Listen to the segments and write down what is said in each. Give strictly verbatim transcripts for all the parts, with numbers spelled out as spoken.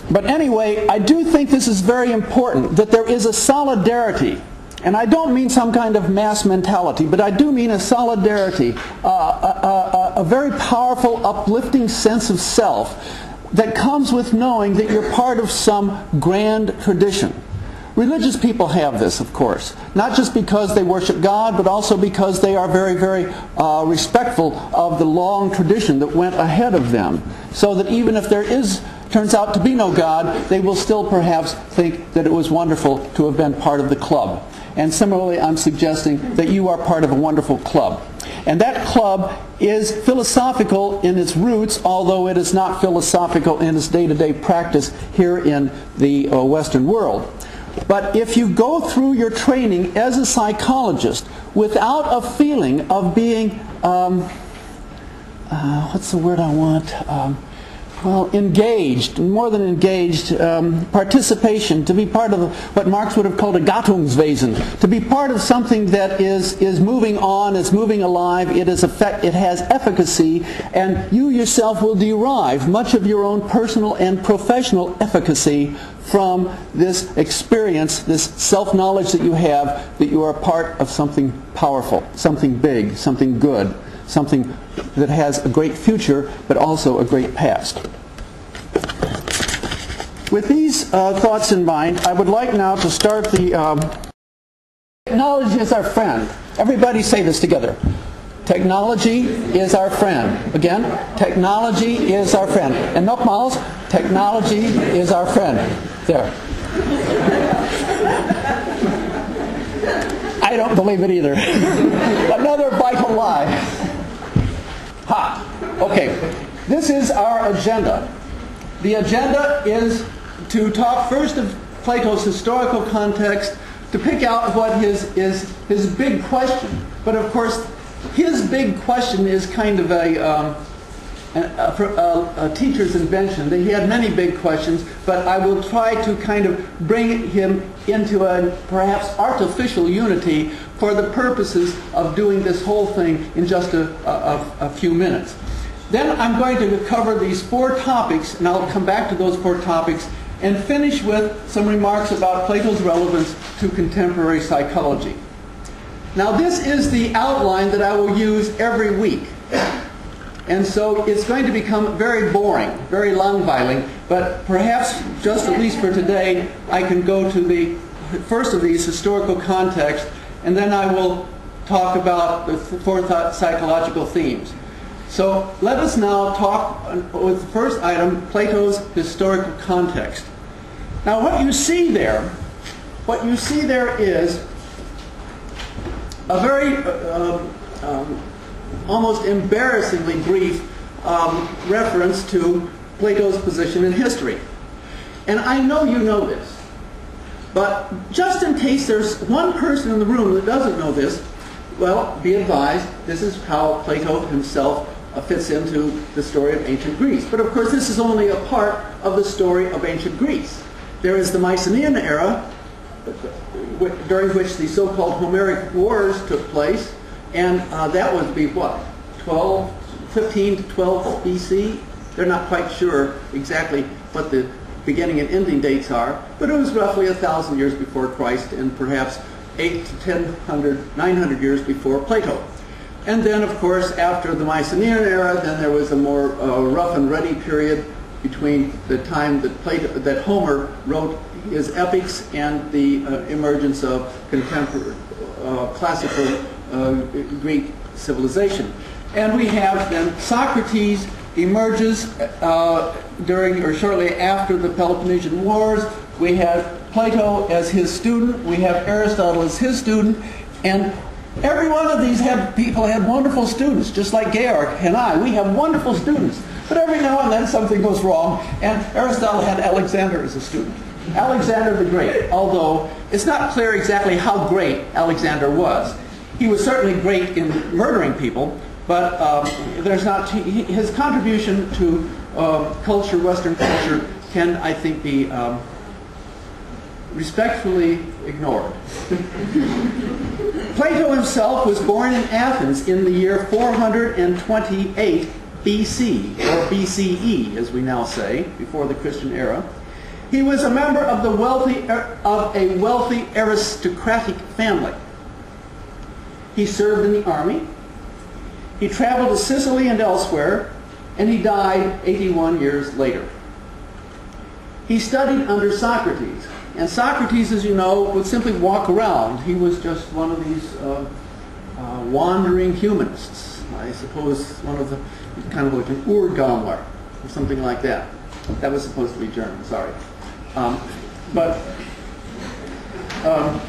But anyway, I do think this is very important, that there is a solidarity. And I don't mean some kind of mass mentality, but I do mean a solidarity, uh, a, a, a very powerful, uplifting sense of self that comes with knowing that you're part of some grand tradition. Religious people have this, of course, not just because they worship God, but also because they are very, very uh, respectful of the long tradition that went ahead of them. So that even if there is, turns out to be no God, they will still perhaps think that it was wonderful to have been part of the club. And similarly, I'm suggesting that you are part of a wonderful club. And that club is philosophical in its roots, although it is not philosophical in its day-to-day practice here in the uh, Western world. But if you go through your training as a psychologist without a feeling of being, um, uh, what's the word I want? Um, well, engaged, more than engaged, um, participation, to be part of what Marx would have called a Gattungswesen, to be part of something that is, is moving on, is moving alive, it, is effect, it has efficacy, and you yourself will derive much of your own personal and professional efficacy from this experience, this self-knowledge that you have, that you are part of something powerful, something big, something good, something that has a great future, but also a great past. With these uh, thoughts in mind, I would like now to start the... Um, technology is our friend. Everybody say this together. Technology is our friend. Again, technology is our friend. And nogmaals, technology is our friend. There. I don't believe it either. Another vital lie. Ha! Okay. This is our agenda. The agenda is to talk first of Plato's historical context, to pick out what his, is his big question. But of course, his big question is kind of a, um, a, a, a teacher's invention. He had many big questions, but I will try to kind of bring him into a perhaps artificial unity for the purposes of doing this whole thing in just a, a, a few minutes. Then I'm going to cover these four topics, and I'll come back to those four topics, and finish with some remarks about Plato's relevance to contemporary psychology. Now this is the outline that I will use every week. And so it's going to become very boring, very langweilig, but perhaps just at least for today, I can go to the first of these, historical context, and then I will talk about the four psychological themes. So let us now talk with the first item, Plato's historical context. Now what you see there, what you see there is a very uh, um, um, almost embarrassingly brief um, reference to Plato's position in history. And I know you know this, but just in case there's one person in the room that doesn't know this, well, be advised, this is how Plato himself uh, fits into the story of ancient Greece. But of course, this is only a part of the story of ancient Greece. There is the Mycenaean era, during which the so-called Homeric Wars took place, and uh, that would be what, twelve, fifteen to twelve B C? They're not quite sure exactly what the beginning and ending dates are, but it was roughly a thousand years before Christ, and perhaps eight to ten hundred, nine hundred years before Plato. And then, of course, after the Mycenaean era, then there was a more uh, rough and ready period between the time that Plato, that Homer wrote his epics and the uh, emergence of contemporary uh, classical uh, Greek civilization. And we have then Socrates emerges uh, during or shortly after the Peloponnesian Wars. We have Plato as his student. We have Aristotle as his student. And every one of these have, people had wonderful students, just like Georg and I. We have wonderful students. But every now and then something goes wrong, and Aristotle had Alexander as a student. Alexander the Great, although it's not clear exactly how great Alexander was. He was certainly great in murdering people, but um, there's not his contribution to uh, culture, Western culture, can, I think, be um, respectfully ignored. Plato himself was born in Athens in the year four hundred twenty-eight B C, or B C E, as we now say, before the Christian era. He was a member of the wealthy of a wealthy aristocratic family. He served in the army. He traveled to Sicily and elsewhere, and he died eighty-one years later. He studied under Socrates, and Socrates, as you know, would simply walk around. He was just one of these uh, uh, wandering humanists. I suppose one of the, kind of like an Urgamler, or something like that. That was supposed to be German, sorry. Um, but um,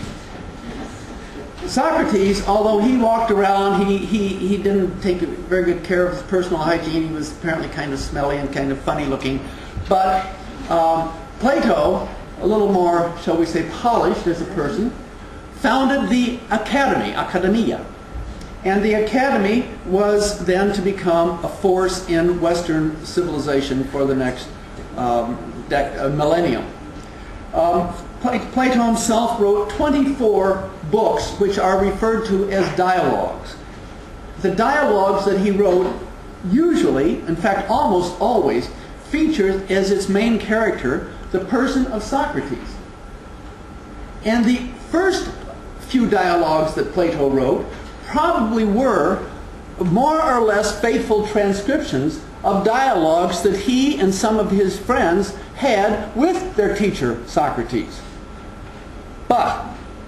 Socrates, although he walked around, he, he, he didn't take very good care of his personal hygiene. He was apparently kind of smelly and kind of funny looking. But um, Plato, a little more, shall we say, polished as a person, founded the Academy, Academia. And the Academy was then to become a force in Western civilization for the next um, uh, millennium. Um, Plato himself wrote twenty-four books which are referred to as dialogues. The dialogues that he wrote usually, in fact almost always, featured as its main character the person of Socrates. And the first few dialogues that Plato wrote probably were more or less faithful transcriptions of dialogues that he and some of his friends had with their teacher Socrates. But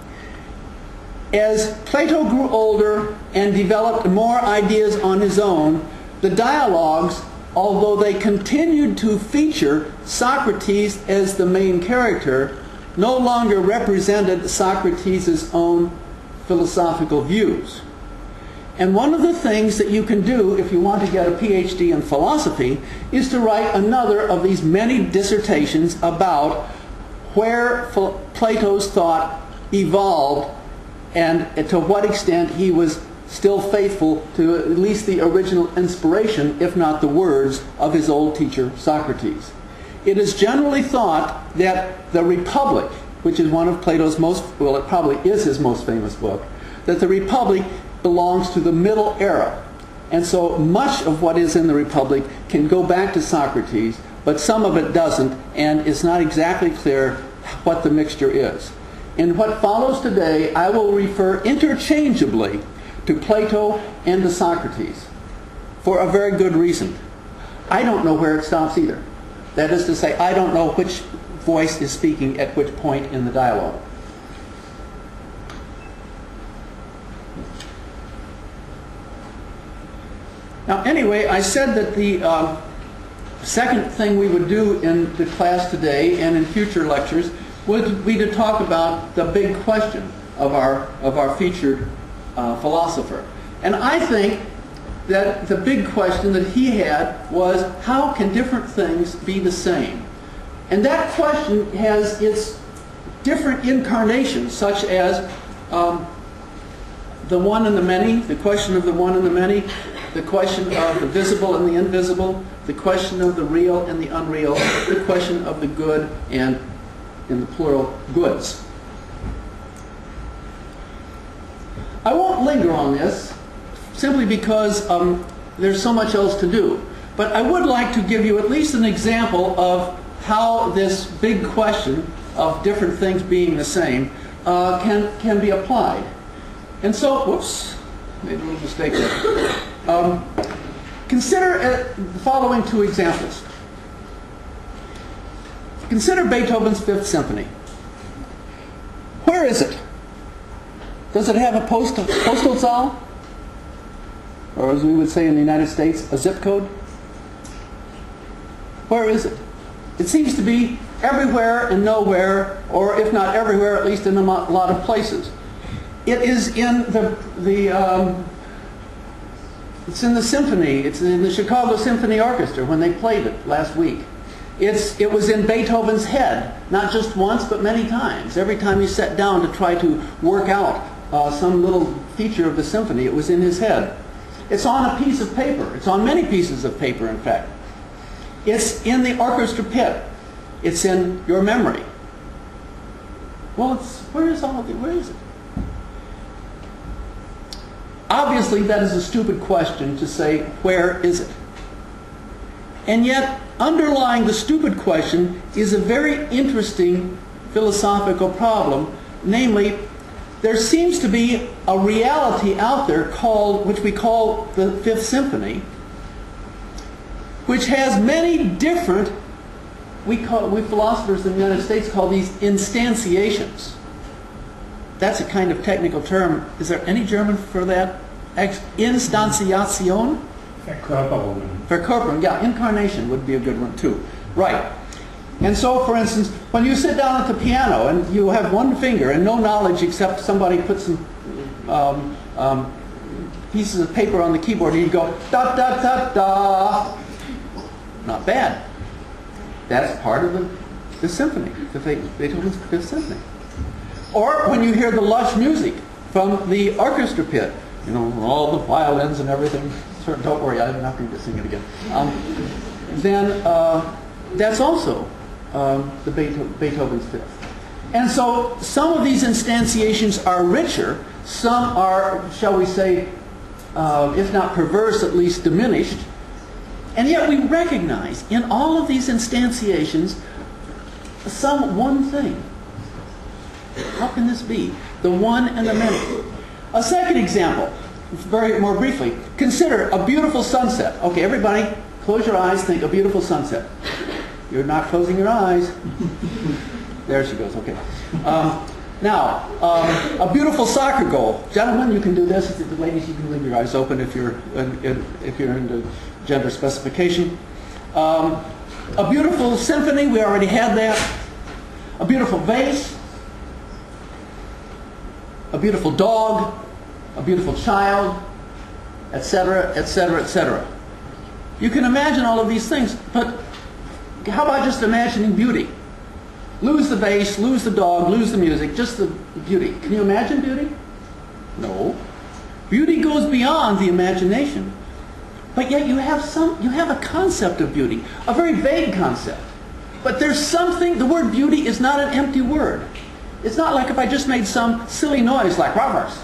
as Plato grew older and developed more ideas on his own, the dialogues, although they continued to feature Socrates as the main character, no longer represented Socrates' own philosophical views. And one of the things that you can do if you want to get a P H D in philosophy is to write another of these many dissertations about where Plato's thought evolved and to what extent he was still faithful to at least the original inspiration, if not the words, of his old teacher Socrates. It is generally thought that the Republic, which is one of Plato's most, well, it probably is his most famous book, that the Republic belongs to the Middle Era. And so much of what is in the Republic can go back to Socrates, but some of it doesn't, and it's not exactly clear what the mixture is. In what follows today, I will refer interchangeably to Plato and to Socrates, for a very good reason. I don't know where it stops either. That is to say, I don't know which voice is speaking at which point in the dialogue. Now, anyway, I said that the uh, second thing we would do in the class today and in future lectures would be to talk about the big question of our, of our featured uh, philosopher. And I think that the big question that he had was, how can different things be the same? And that question has its different incarnations, such as um, the one and the many, the question of the one and the many, the question of the visible and the invisible, the question of the real and the unreal, the question of the good and, in the plural, goods. I won't linger on this, simply because um, there's so much else to do. But I would like to give you at least an example of how this big question of different things being the same uh, can, can be applied. And so, whoops, made a little mistake there. Um, consider uh, the following two examples. Consider Beethoven's Fifth Symphony. Where is it? Does it have a post postal zone? Or as we would say in the United States, a zip code? Where is it? It seems to be everywhere and nowhere, or if not everywhere, at least in a lot of places. It is in the, the um, it's in the symphony. It's in the Chicago Symphony Orchestra when they played it last week. It's, it was in Beethoven's head, not just once, but many times. Every time he sat down to try to work out uh, some little feature of the symphony, it was in his head. It's on a piece of paper. It's on many pieces of paper, in fact. It's in the orchestra pit. It's in your memory. Well, it's, where is all of it? Where is it? Obviously, that is a stupid question to say, where is it? And yet, underlying the stupid question is a very interesting philosophical problem, namely, there seems to be a reality out there called, which we call the Fifth Symphony, which has many different, we call, we philosophers in the United States call these instantiations. That's a kind of technical term. Is there any German for that? Instantiation? Verkörperungen. Verkörperung, yeah, incarnation would be a good one too. Right. And so, for instance, when you sit down at the piano and you have one finger and no knowledge except somebody put some um, um, pieces of paper on the keyboard and you go da da da da. Not bad. That's part of the, the symphony, the Beethoven's Fifth Symphony. Or when you hear the lush music from the orchestra pit, you know, all the violins and everything. Don't worry, I'm not going to sing it again. Um, then uh, that's also um, the Beethoven, Beethoven's Fifth. And so some of these instantiations are richer. Some are, shall we say, uh, if not perverse, at least diminished. And yet we recognize in all of these instantiations some one thing. How can this be? The one and the many. A second example, very more briefly. Consider a beautiful sunset. Okay, everybody, close your eyes, think a beautiful sunset. You're not closing your eyes. There she goes, okay. Um, now, um, a beautiful soccer goal. Gentlemen, you can do this. The ladies, you can leave your eyes open if you're, in, in, if you're into gender specification. Um, a beautiful symphony, we already had that. A beautiful vase. A beautiful dog. A beautiful child, et cetera, et cetera, et cetera. You can imagine all of these things, but how about just imagining beauty? Lose the vase, lose the dog, lose the music, just the beauty. Can you imagine beauty? No. Beauty goes beyond the imagination. But yet you have some, you have a concept of beauty, a very vague concept. But there's something, the word beauty is not an empty word. It's not like if I just made some silly noise like robbers.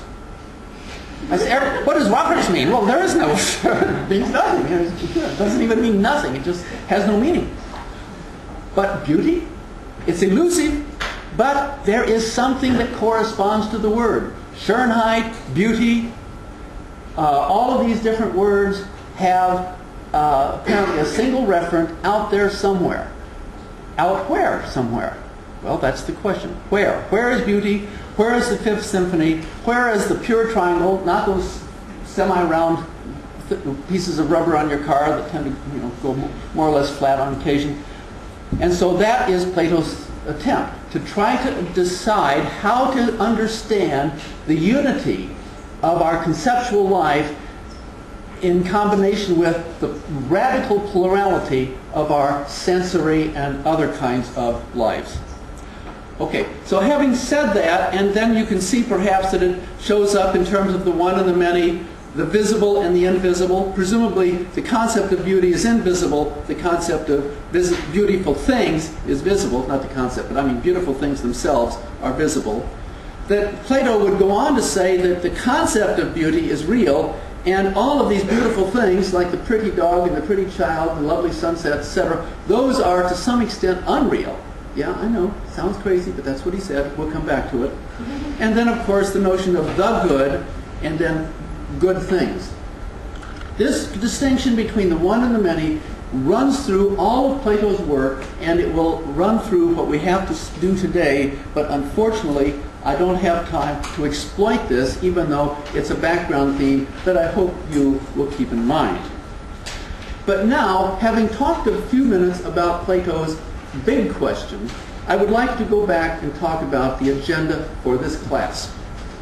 I say, what does robbers mean? Well, there is no, it means nothing. It doesn't even mean nothing. It just has no meaning. But beauty, it's elusive, but there is something that corresponds to the word. Schönheit, beauty, uh, all of these different words have uh, apparently a single referent out there somewhere. Out where somewhere? Well, that's the question. Where? Where is beauty? Where is the Fifth Symphony? Where is the pure triangle? Not those semi-round pieces of rubber on your car that tend to, you know, go more or less flat on occasion. And so that is Plato's attempt to try to decide how to understand the unity of our conceptual life in combination with the radical plurality of our sensory and other kinds of lives. Okay, so having said that, and then you can see perhaps that it shows up in terms of the one and the many, the visible and the invisible. Presumably the concept of beauty is invisible, the concept of vis beautiful things is visible, not the concept, but I mean beautiful things themselves are visible. That Plato would go on to say that the concept of beauty is real, and all of these beautiful things, like the pretty dog and the pretty child, the lovely sunset, et cetera, those are to some extent unreal. Yeah, I know, sounds crazy, but that's what he said. We'll come back to it. And then, of course, the notion of the good, and then good things. This distinction between the one and the many runs through all of Plato's work, and it will run through what we have to do today, but unfortunately, I don't have time to exploit this, even though it's a background theme that I hope you will keep in mind. But now, having talked a few minutes about Plato's big question, I would like to go back and talk about the agenda for this class.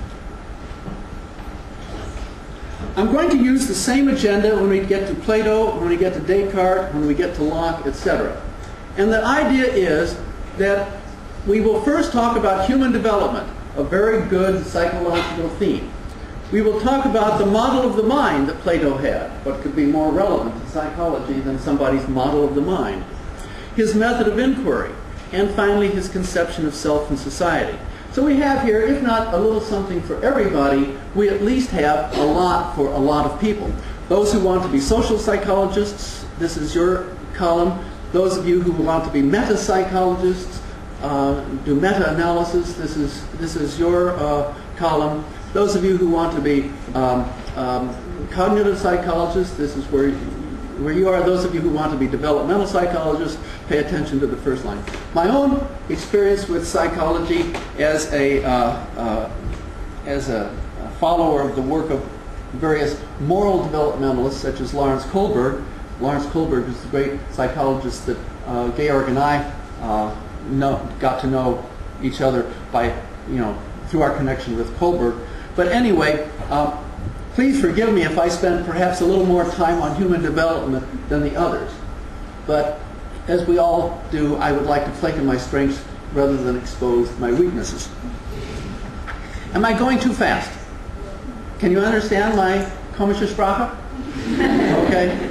I'm going to use the same agenda when we get to Plato, when we get to Descartes, when we get to Locke, et cetera. And the idea is that we will first talk about human development, a very good psychological theme. We will talk about the model of the mind that Plato had, what could be more relevant to psychology than somebody's model of the mind. His method of inquiry, and finally his conception of self and society. So we have here, if not a little something for everybody, we at least have a lot for a lot of people. Those who want to be social psychologists, this is your column. Those of you who want to be meta-psychologists, uh, do meta-analysis, this is, this is your uh, column. Those of you who want to be um, um, cognitive psychologists, this is where, where you are. Those of you who want to be developmental psychologists, pay attention to the first line. My own experience with psychology as a, uh, uh, as a follower of the work of various moral developmentalists such as Lawrence Kohlberg. Lawrence Kohlberg is the great psychologist that uh, Georg and I uh, know, got to know each other by, you know, through our connection with Kohlberg. But anyway, uh, please forgive me if I spend perhaps a little more time on human development than the others. But as we all do, I would like to play to my strengths rather than expose my weaknesses. Am I going too fast? Can you understand my komische Sprache? Okay.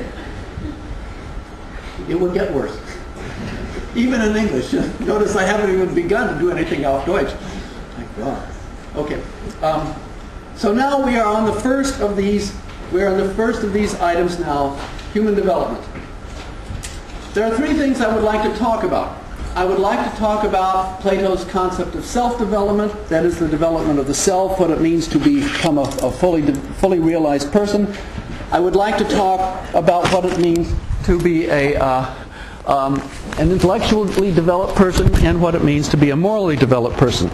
It will get worse. Even in English. Notice I haven't even begun to do anything auf Deutsch. Thank God. Okay. Um, so now we are on the first of these. We are on the first of these items now, human development. There are three things I would like to talk about. I would like to talk about Plato's concept of self-development, that is the development of the self, what it means to become a, a fully, fully realized person. I would like to talk about what it means to be a, uh, um, an intellectually developed person and what it means to be a morally developed person.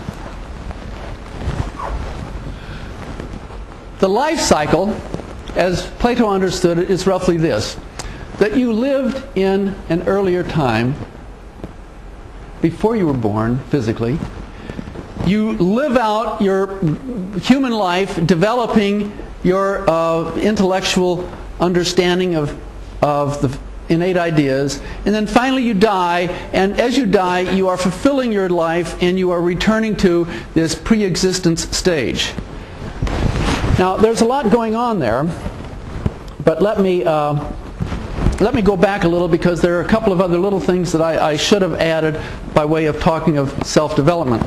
The life cycle, as Plato understood it, is roughly this: that you lived in an earlier time, before you were born physically. You live out your human life developing your uh, intellectual understanding of, of the innate ideas, and then finally you die, and as you die you are fulfilling your life and you are returning to this pre-existence stage. Now there's a lot going on there, but let me uh, Let me go back a little, because there are a couple of other little things that I, I should have added by way of talking of self-development.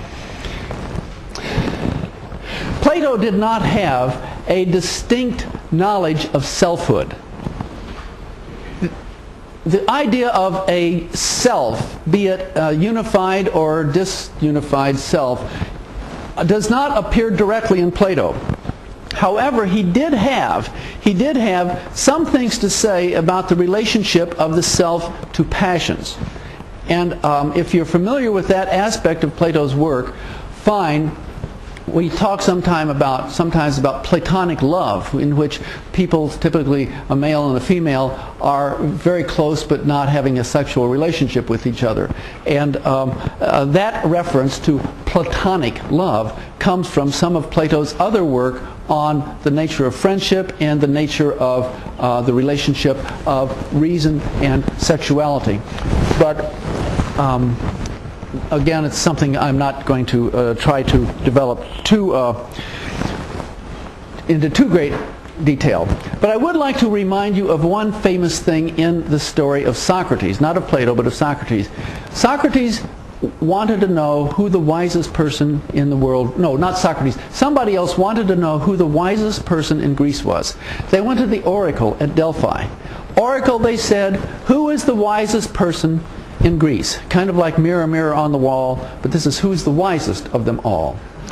Plato did not have a distinct knowledge of selfhood. The, the idea of a self, be it a unified or disunified self, does not appear directly in Plato. However, he did have he did have some things to say about the relationship of the self to passions. And um, if you're familiar with that aspect of Plato's work, fine. We talk sometime about sometimes about Platonic love, in which people, typically a male and a female, are very close but not having a sexual relationship with each other. And um, uh, that reference to Platonic love comes from some of Plato's other work on the nature of friendship and the nature of uh, the relationship of reason and sexuality. But um, again, it's something I'm not going to uh, try to develop too uh, into too great detail. But I would like to remind you of one famous thing in the story of Socrates, not of Plato, but of Socrates. Socrates wanted to know who the wisest person in the world, no, not Socrates, somebody else wanted to know who the wisest person in Greece was. They went to the oracle at Delphi. Oracle, they said, who is the wisest person in Greece? Kind of like mirror, mirror on the wall, but this is who's the wisest of them all.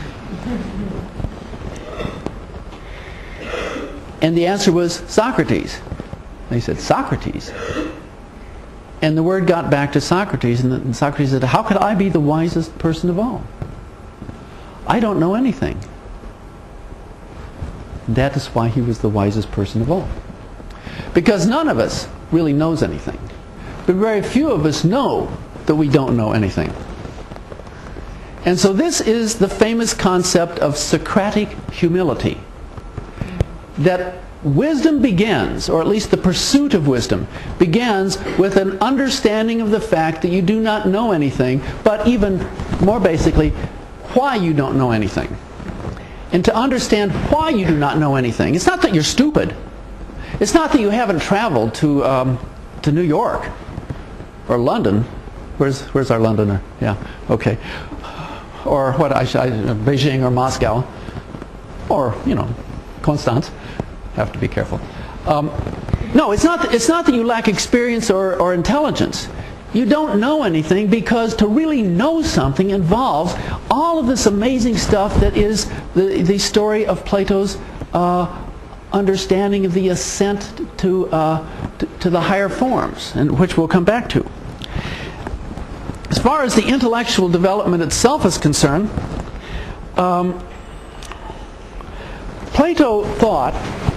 And the answer was Socrates. They said, Socrates? And the word got back to Socrates, and Socrates said, how could I be the wisest person of all? I don't know anything. That is why he was the wisest person of all. Because none of us really knows anything. But very few of us know that we don't know anything. And so this is the famous concept of Socratic humility. That wisdom begins, or at least the pursuit of wisdom, begins with an understanding of the fact that you do not know anything, but even more basically, why you don't know anything. And to understand why you do not know anything. It's not that you're stupid. It's not that you haven't traveled to, um, to New York or London. Where's, where's our Londoner? Yeah, okay. Or what I should, Beijing or Moscow. Or, you know, Constance. Have to be careful. Um, No, it's not, it's not that you lack experience or, or intelligence. You don't know anything, because to really know something involves all of this amazing stuff that is the, the story of Plato's uh, understanding of the ascent to, uh, to, to the higher forms, and which we'll come back to. As far as the intellectual development itself is concerned, um, Plato thought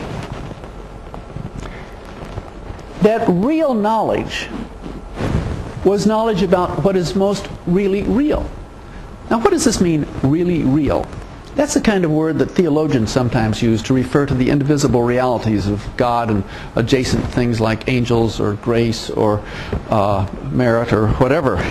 that real knowledge was knowledge about what is most really real. Now, what does this mean, really real? That's the kind of word that theologians sometimes use to refer to the indivisible realities of God and adjacent things like angels or grace or uh, merit or whatever.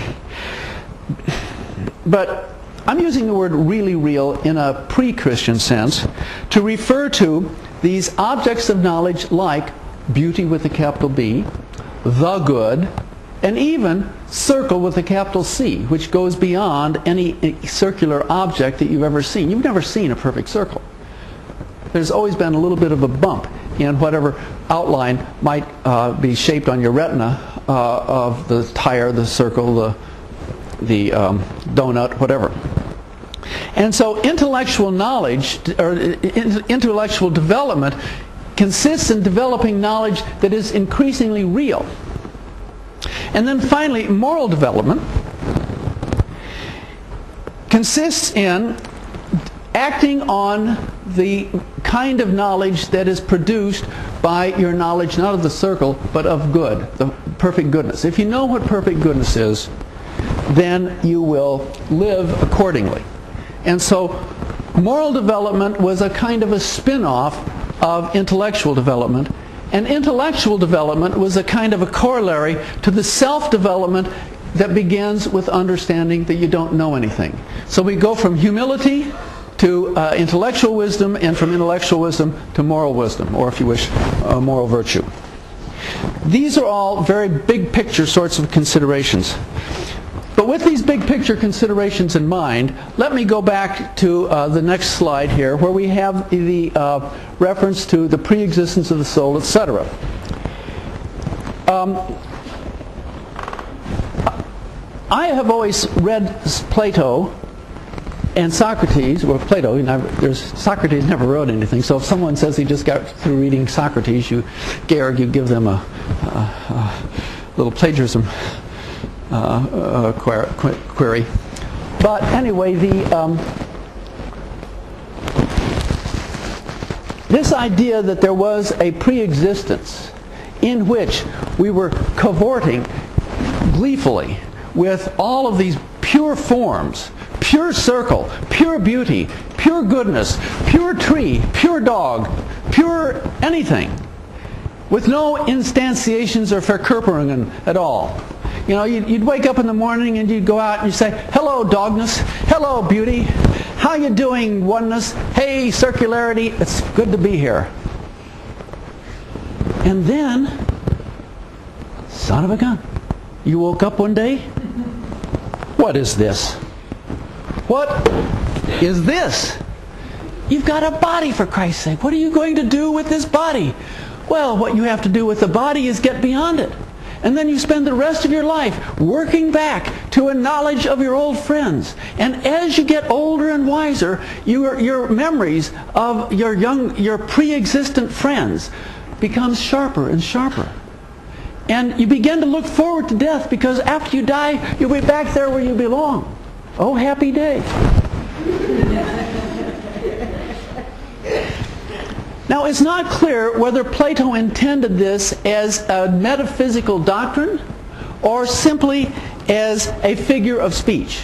But I'm using the word really real in a pre-Christian sense to refer to these objects of knowledge like beauty with a capital B, the good, and even circle with a capital C, which goes beyond any circular object that you've ever seen. You've never seen a perfect circle. There's always been a little bit of a bump in whatever outline might uh, be shaped on your retina uh, of the tire, the circle, the, the um, donut, whatever. And so intellectual knowledge, or intellectual development, consists in developing knowledge that is increasingly real. And then finally, moral development consists in acting on the kind of knowledge that is produced by your knowledge not of the circle, but of good, the perfect goodness. If you know what perfect goodness is, then you will live accordingly. And so moral development was a kind of a spin-off of intellectual development. And intellectual development was a kind of a corollary to the self-development that begins with understanding that you don't know anything. So we go from humility to uh, intellectual wisdom, and from intellectual wisdom to moral wisdom, or if you wish, uh, moral virtue. These are all very big picture sorts of considerations. But with these big picture considerations in mind, let me go back to uh, the next slide here, where we have the uh, reference to the pre-existence of the soul, et cetera. Um, I have always read Plato and Socrates, or Plato, you know, there's, Socrates never wrote anything, so if someone says he just got through reading Socrates, you, Georg, you give them a, a, a little plagiarism Uh, uh, query. But anyway, the um, this idea that there was a pre-existence in which we were cavorting gleefully with all of these pure forms, pure circle, pure beauty, pure goodness, pure tree, pure dog, pure anything, with no instantiations or Verkörperungen at all. You know, you'd, you'd wake up in the morning and you'd go out and you'd say, hello, dogness. Hello, beauty. How you doing, oneness? Hey, circularity. It's good to be here. And then, son of a gun, you woke up one day. What is this? What is this? You've got a body, for Christ's sake. What are you going to do with this body? Well, what you have to do with the body is get beyond it. And then you spend the rest of your life working back to a knowledge of your old friends. And as you get older and wiser, your, your memories of your young, your pre-existent friends becomes sharper and sharper. And you begin to look forward to death, because after you die, you'll be back there where you belong. Oh, happy day. Now, it's not clear whether Plato intended this as a metaphysical doctrine or simply as a figure of speech.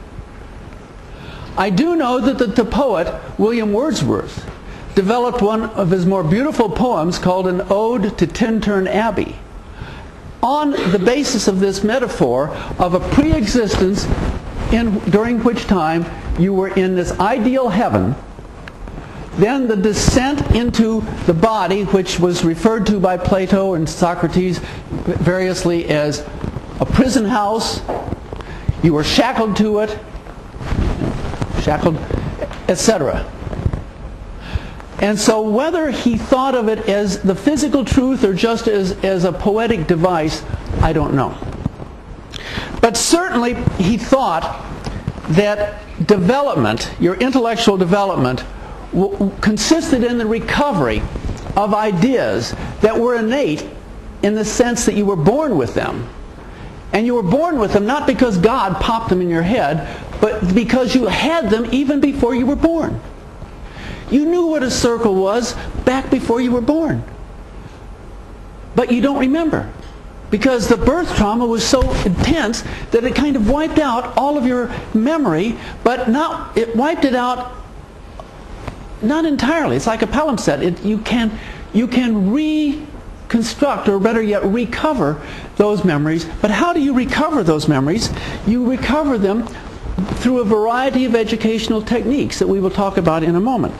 I do know that the, the poet William Wordsworth developed one of his more beautiful poems called An Ode to Tintern Abbey on the basis of this metaphor of a pre-existence in, during which time you were in this ideal heaven. Then the descent into the body, which was referred to by Plato and Socrates variously as a prison house. You were shackled to it, shackled, et cetera. And so whether he thought of it as the physical truth or just as, as a poetic device, I don't know. But certainly he thought that development, your intellectual development, w consisted in the recovery of ideas that were innate in the sense that you were born with them. And you were born with them not because God popped them in your head, but because you had them even before you were born. You knew what a circle was back before you were born. But you don't remember, because the birth trauma was so intense that it kind of wiped out all of your memory, but not, it wiped it out not entirely. It's like a palimpsest. It, you can, you can reconstruct, or better yet, recover those memories. But how do you recover those memories? You recover them through a variety of educational techniques that we will talk about in a moment.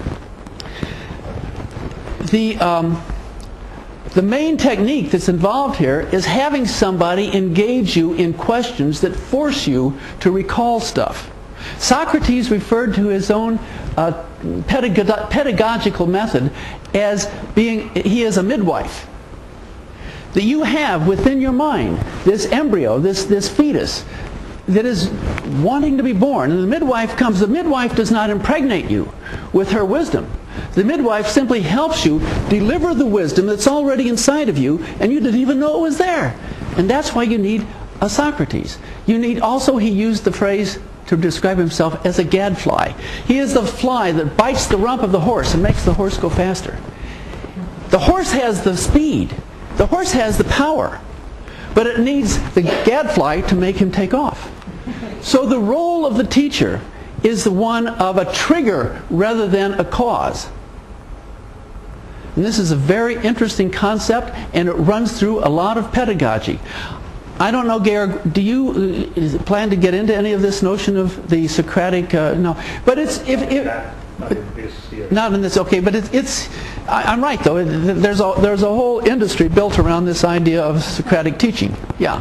The, um, the main technique that's involved here is having somebody engage you in questions that force you to recall stuff. Socrates referred to his own uh, pedagog pedagogical method as being, he is a midwife. That you have within your mind this embryo, this, this fetus, that is wanting to be born. And the midwife comes. The midwife does not impregnate you with her wisdom. The midwife simply helps you deliver the wisdom that's already inside of you, and you didn't even know it was there. And that's why you need a Socrates. You need also, he used the phrase to describe himself as a gadfly. He is the fly that bites the rump of the horse and makes the horse go faster. The horse has the speed. The horse has the power. But it needs the gadfly to make him take off. So the role of the teacher is the one of a trigger rather than a cause. And this is a very interesting concept, and it runs through a lot of pedagogy. I don't know, Georg, do you uh, plan to get into any of this notion of the Socratic? Uh, no, but it's if, if not in this year. Not in this. Okay, but it, it's. I, I'm right though. There's a there's a whole industry built around this idea of Socratic teaching. Yeah.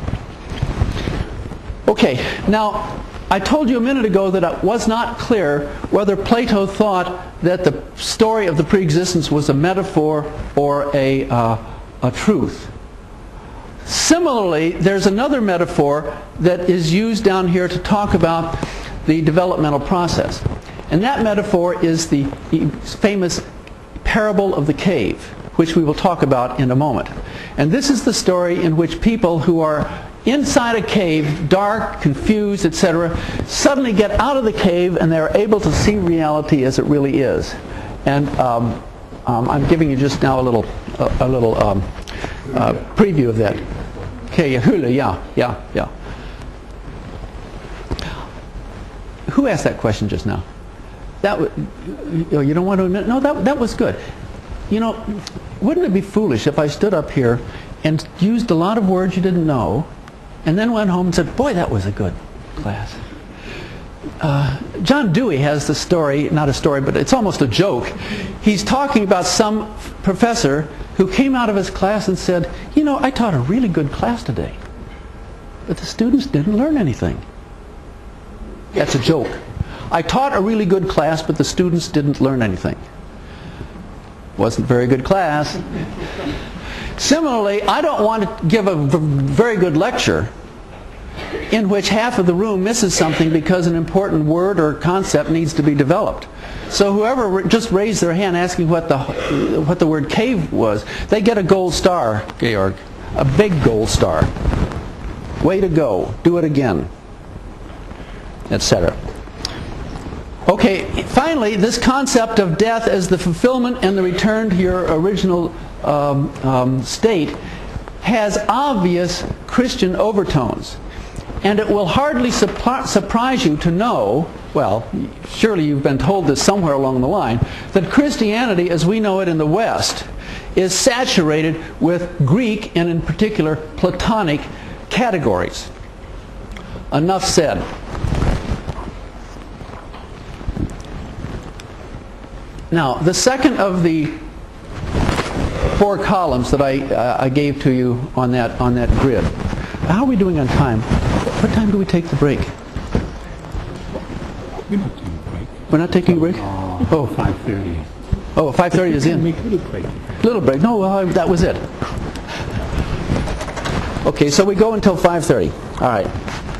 Okay. Now, I told you a minute ago that it was not clear whether Plato thought that the story of the preexistence was a metaphor or a uh, a truth. Similarly, there's another metaphor that is used down here to talk about the developmental process. And that metaphor is the famous parable of the cave, which we will talk about in a moment. And this is the story in which people who are inside a cave, dark, confused, et cetera, suddenly get out of the cave and they're able to see reality as it really is. And um, um, I'm giving you just now a little, a, a little um, uh, preview of that. Okay, hula, yeah, yeah, yeah. Who asked that question just now? That was, you don't want to admit? No, that, that was good. You know, wouldn't it be foolish if I stood up here and used a lot of words you didn't know, and then went home and said, boy, that was a good class. Uh, John Dewey has the story, not a story, but it's almost a joke. He's talking about some professor who came out of his class and said, you know, I taught a really good class today, but the students didn't learn anything. That's a joke. I taught a really good class, but the students didn't learn anything. Wasn't a very good class. Similarly, I don't want to give a very good lecture in which half of the room misses something because an important word or concept needs to be developed. So whoever just raised their hand asking what the what the word cave was, they get a gold star, Georg. A big gold star. Way to go. Do it again. et cetera. Okay, finally, this concept of death as the fulfillment and the return to your original um, um, state has obvious Christian overtones. And it will hardly surprise you to know, well, surely you've been told this somewhere along the line, that Christianity as we know it in the West is saturated with Greek and in particular Platonic categories. Enough said. Now, the second of the four columns that I, uh, I gave to you on that, on that grid. How are we doing on time? What time do we take the break? We're not taking a break. We're not taking a break? Uh, oh. five thirty. Oh, five thirty is in. Make a little break. Little break. No, well, that was it. Okay, so we go until five thirty. All right.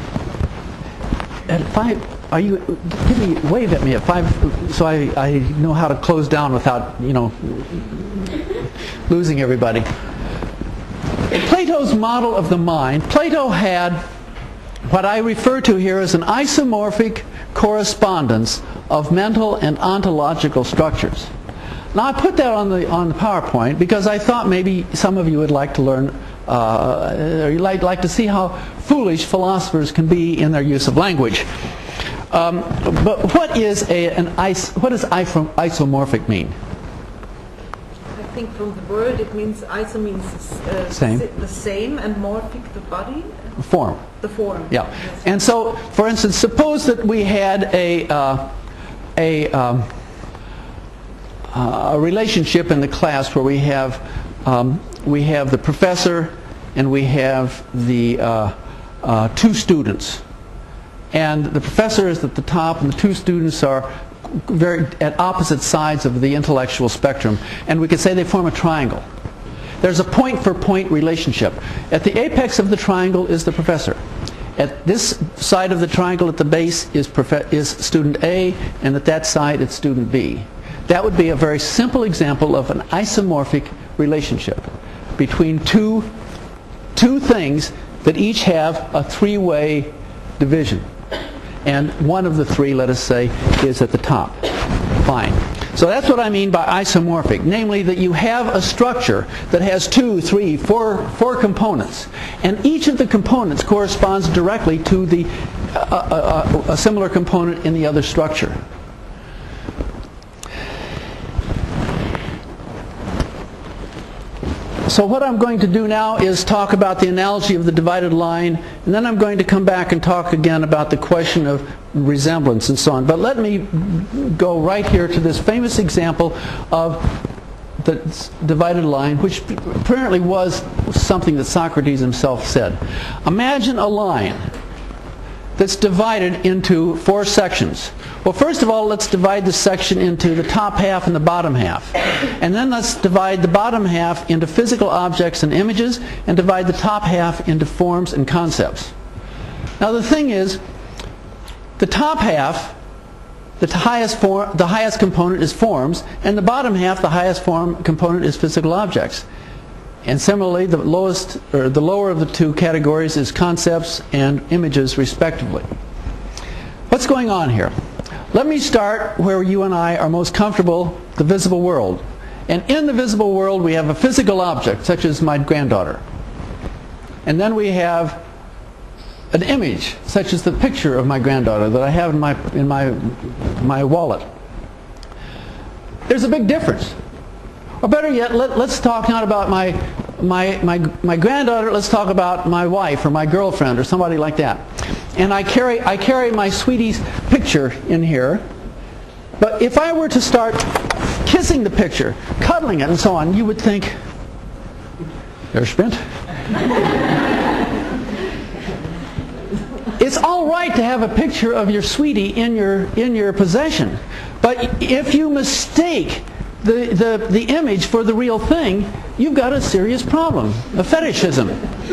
At five, are you? Give me, wave at me at five, so I I know how to close down without, you know, losing everybody. In Plato's model of the mind, Plato had what I refer to here as an isomorphic correspondence of mental and ontological structures. Now I put that on the on the PowerPoint because I thought maybe some of you would like to learn, uh, or you'd like, like to see how foolish philosophers can be in their use of language. Um, but what is a an is, what does isomorphic mean? I think from the word it means iso means uh, Same. the same, and morphic the body, Form. the form. Yeah. Yes. And so, for instance, suppose that we had a uh, a um, uh, a relationship in the class where we have um, we have the professor and we have the uh, uh, two students, and the professor is at the top and the two students are very at opposite sides of the intellectual spectrum, and we could say they form a triangle. There's a point-for-point relationship. At the apex of the triangle is the professor. At this side of the triangle at the base is, is student A, and at that side it's student B. That would be a very simple example of an isomorphic relationship between two, two things that each have a three-way division. And one of the three, let us say, is at the top. Fine. So that's what I mean by isomorphic, namely that you have a structure that has two, three, four, four components, and each of the components corresponds directly to the uh, a, a, a similar component in the other structure. So what I'm going to do now is talk about the analogy of the divided line, and then I'm going to come back and talk again about the question of resemblance and so on. But let me go right here to this famous example of the divided line, which apparently was something that Socrates himself said. Imagine a line that's divided into four sections. Well, first of all, let's divide the section into the top half and the bottom half. And then let's divide the bottom half into physical objects and images, and divide the top half into forms and concepts. Now the thing is, the top half, the highest, form, the highest component is forms, and the bottom half, the highest form component is physical objects. And similarly, the lowest, or the lower of the two categories is concepts and images, respectively. What's going on here? Let me start where you and I are most comfortable, the visible world. And in the visible world, we have a physical object, such as my granddaughter. And then we have an image, such as the picture of my granddaughter that I have in my in my my wallet. There's a big difference. Or better yet, let, let's talk not about my my my my granddaughter. Let's talk about my wife or my girlfriend or somebody like that. And I carry I carry my sweetie's picture in here. But if I were to start kissing the picture, cuddling it, and so on, you would think, there's Sprint. It's all right to have a picture of your sweetie in your in your possession, but if you mistake the the the image for the real thing, you've got a serious problem, a fetishism.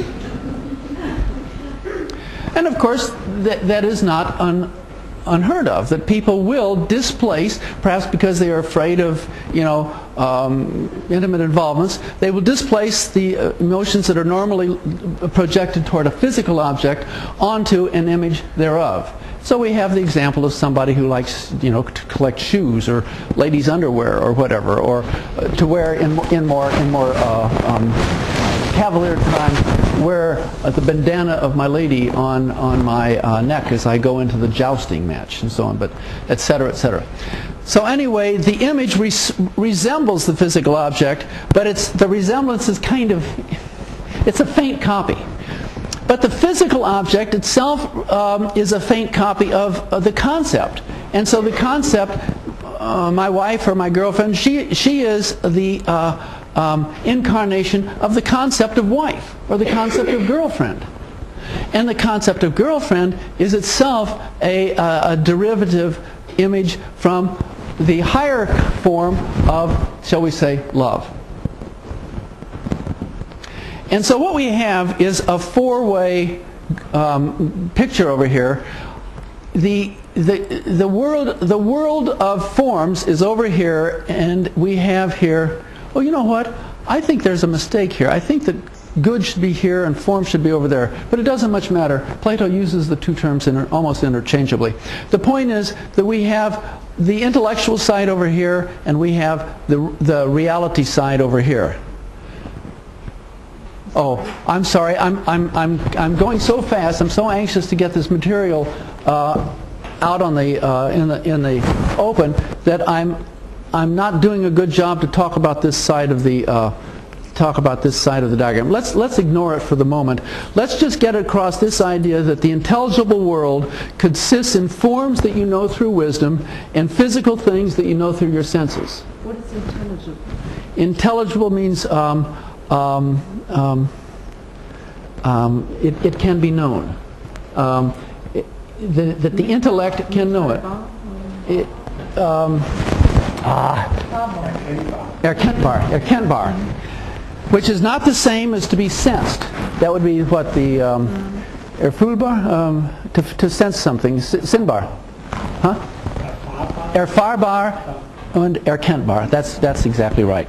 And of course, that that is not un, unheard of. That people will displace, perhaps because they are afraid of, you know, um, intimate involvements. They will displace the uh, emotions that are normally projected toward a physical object onto an image thereof. So we have the example of somebody who likes, you know, to collect shoes or ladies' underwear or whatever, or uh, to wear in in more in more uh, um, cavalier times, wear uh, the bandana of my lady on on my uh, neck as I go into the jousting match and so on, but et cetera, et cetera. So anyway, the image res resembles the physical object, but it's the resemblance is kind of, it's a faint copy. But the physical object itself um, is a faint copy of, of the concept. And so the concept, uh, my wife or my girlfriend, she, she is the uh, um, incarnation of the concept of wife, or the concept of girlfriend. And the concept of girlfriend is itself a, uh, a derivative image from the higher form of, shall we say, love. And so what we have is a four-way um, picture over here. The, the, the, world, the world of forms is over here, and we have here, oh, you know what? I think there's a mistake here. I think that good should be here and form should be over there. But it doesn't much matter. Plato uses the two terms inter almost interchangeably. The point is that we have the intellectual side over here, and we have the, the reality side over here. Oh, I'm sorry. I'm, I'm, I'm, I'm going so fast. I'm so anxious to get this material uh, out on the, uh, in the, in the open that I'm, I'm not doing a good job to talk about this side of the, uh, talk about this side of the diagram. Let's, let's ignore it for the moment. Let's just get across this idea that the intelligible world consists in forms that you know through wisdom and physical things that you know through your senses. What is intelligible? Intelligible means um, um, um, um, it, it can be known. Um, it, the, that the intellect can know it. It um, ah, erkennbar, erkennbar, which is not the same as to be sensed. That would be what the um, erfulbar, um, to, to sense something, sinbar, huh? Erfarbar and erkennbar. That's that's exactly right.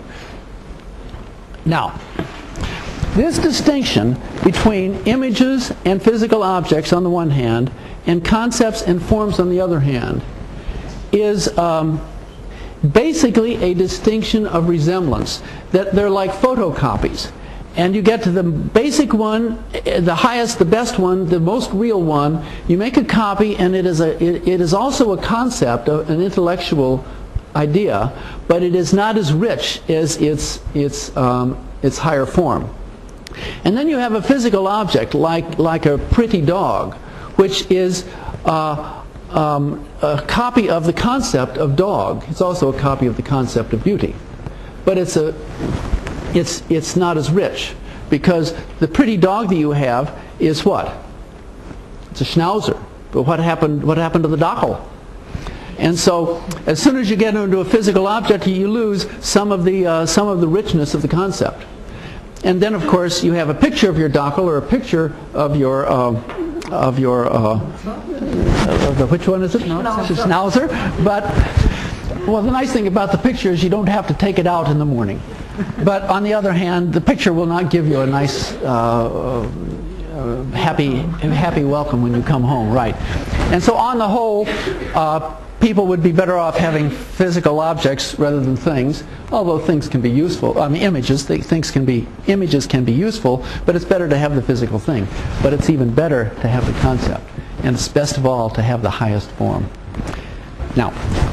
Now, this distinction between images and physical objects on the one hand and concepts and forms on the other hand is um, basically a distinction of resemblance, that they're like photocopies. And you get to the basic one, the highest, the best one, the most real one, you make a copy, and it is, a, it, it is also a concept, an intellectual idea, but it is not as rich as its, its, um, its higher form. And then you have a physical object like, like a pretty dog, which is uh, um, a copy of the concept of dog. It's also a copy of the concept of beauty. But it's, a, it's, it's not as rich, because the pretty dog that you have is what? It's a schnauzer. But what happened, what happened to the dackel? And so, as soon as you get into a physical object, you lose some of the uh, some of the richness of the concept. And then, of course, you have a picture of your dackel or a picture of your uh, of your uh, of the, which one is it? Schnauzer. Schnauzer. But well, the nice thing about the picture is you don't have to take it out in the morning. But on the other hand, the picture will not give you a nice uh, uh, happy happy welcome when you come home, right? And so, on the whole, Uh, people would be better off having physical objects rather than things, although things can be useful. I mean, images, things can be, images can be useful, but it's better to have the physical thing. But it's even better to have the concept. And it's best of all to have the highest form. Now,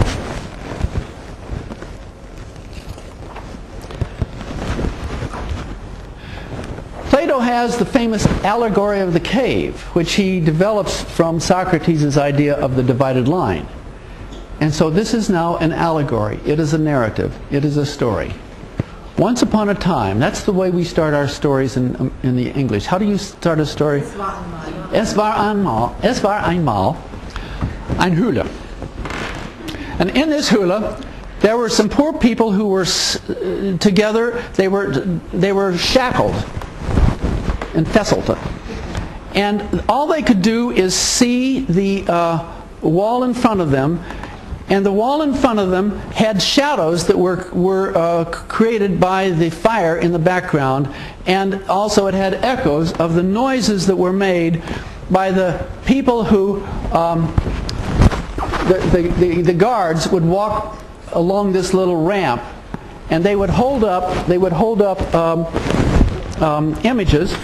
Plato has the famous allegory of the cave, which he develops from Socrates' idea of the divided line. And so this is now an allegory. It is a narrative. It is a story. Once upon a time, that's the way we start our stories in, um, in the English. How do you start a story? Es war einmal, es war einmal ein Höhle. And in this Höhle, there were some poor people who were s together. They were, they were shackled and fesselt. And all they could do is see the uh, wall in front of them. And the wall in front of them had shadows that were, were uh, created by the fire in the background, and also it had echoes of the noises that were made by the people who, um, the, the, the, the guards would walk along this little ramp, and they would hold up, they would hold up um, um, images,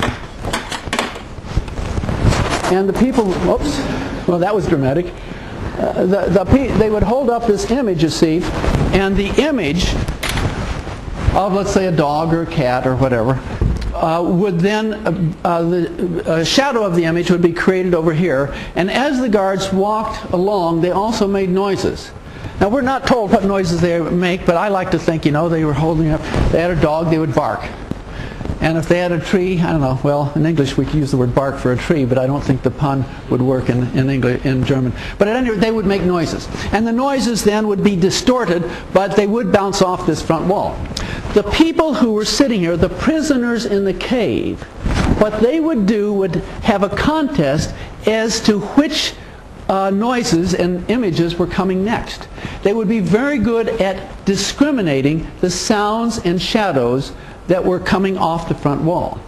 and the people, oops, well that was dramatic. Uh, the, the, they would hold up this image, you see, and the image of, let's say, a dog or a cat or whatever, uh, would then, uh, uh, the uh, shadow of the image would be created over here, and as the guards walked along, they also made noises. Now, we're not told what noises they make, but I like to think, you know, they were holding up, they had a dog, they would bark. And if they had a tree, I don't know, well, in English we could use the word bark for a tree, but I don't think the pun would work in, in English, in German. But at any rate, they would make noises. And the noises then would be distorted, but they would bounce off this front wall. The people who were sitting here, the prisoners in the cave, what they would do would have a contest as to which uh, noises and images were coming next. They would be very good at discriminating the sounds and shadows that were coming off the front wall.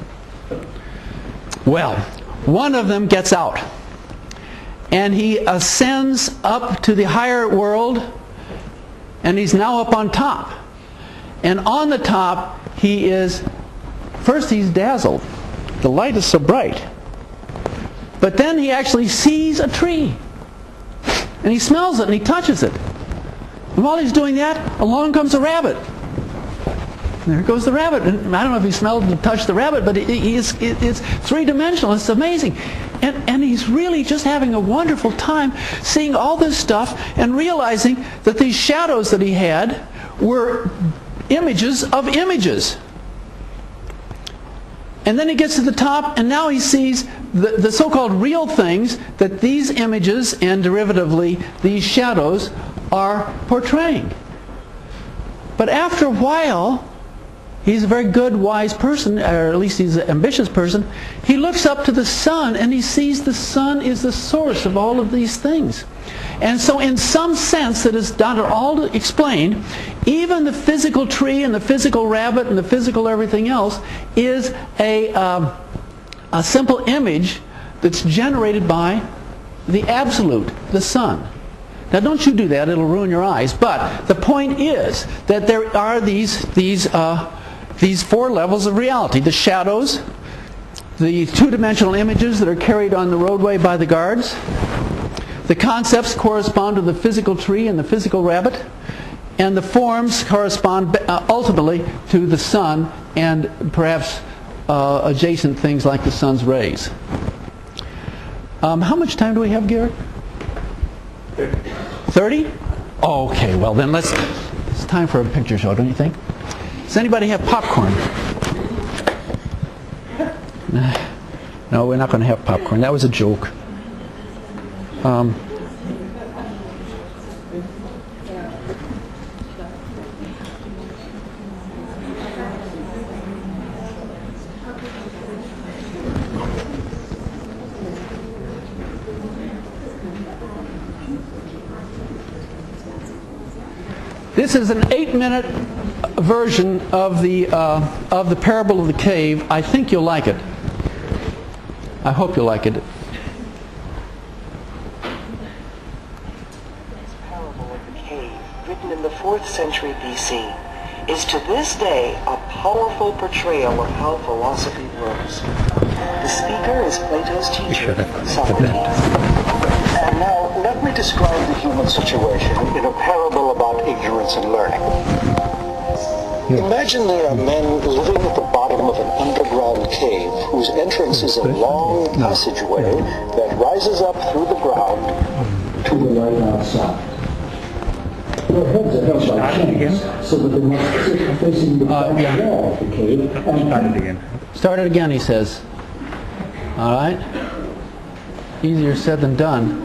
Well, one of them gets out, and he ascends up to the higher world, and he's now up on top. And on the top, he is, first he's dazzled. The light is so bright. But then he actually sees a tree. And he smells it and he touches it. And while he's doing that, along comes a rabbit. And there goes the rabbit. And I don't know if he smelled and touched the rabbit, but it, it, it's, it, it's three-dimensional. It's amazing. And, and he's really just having a wonderful time seeing all this stuff and realizing that these shadows that he had were images of images. And then he gets to the top, and now he sees the, the so-called real things that these images and derivatively these shadows are portraying. But after a while, he's a very good, wise person, or at least he's an ambitious person. He looks up to the sun, and he sees the sun is the source of all of these things. And so in some sense that is not at all explained, even the physical tree and the physical rabbit and the physical everything else is a, um, a simple image that's generated by the absolute, the sun. Now don't you do that, it'll ruin your eyes. But the point is that there are these, these, uh, these four levels of reality. The shadows, the two-dimensional images that are carried on the roadway by the guards. The concepts correspond to the physical tree and the physical rabbit, and the forms correspond uh, ultimately to the sun and perhaps uh, adjacent things like the sun's rays. Um, how much time do we have, Garrett? thirty? Oh, okay, well then let's, it's time for a picture show, don't you think? Does anybody have popcorn? No, we're not going to have popcorn. That was a joke. Um, this is an eight-minute version of the uh, of the parable of the cave. I think you'll like it. I hope you'll like it. In the fourth century B C is to this day a powerful portrayal of how philosophy works. The speaker is Plato's teacher, Socrates. And now let me describe the human situation in a parable about ignorance and learning. Imagine there are men living at the bottom of an underground cave whose entrance is a long passageway that rises up through the ground to the light outside. Their heads are held by chains, so that they must sit facing the back uh, yeah. wall of the cave. And start it again. Start it again, he says. All right. Easier said than done.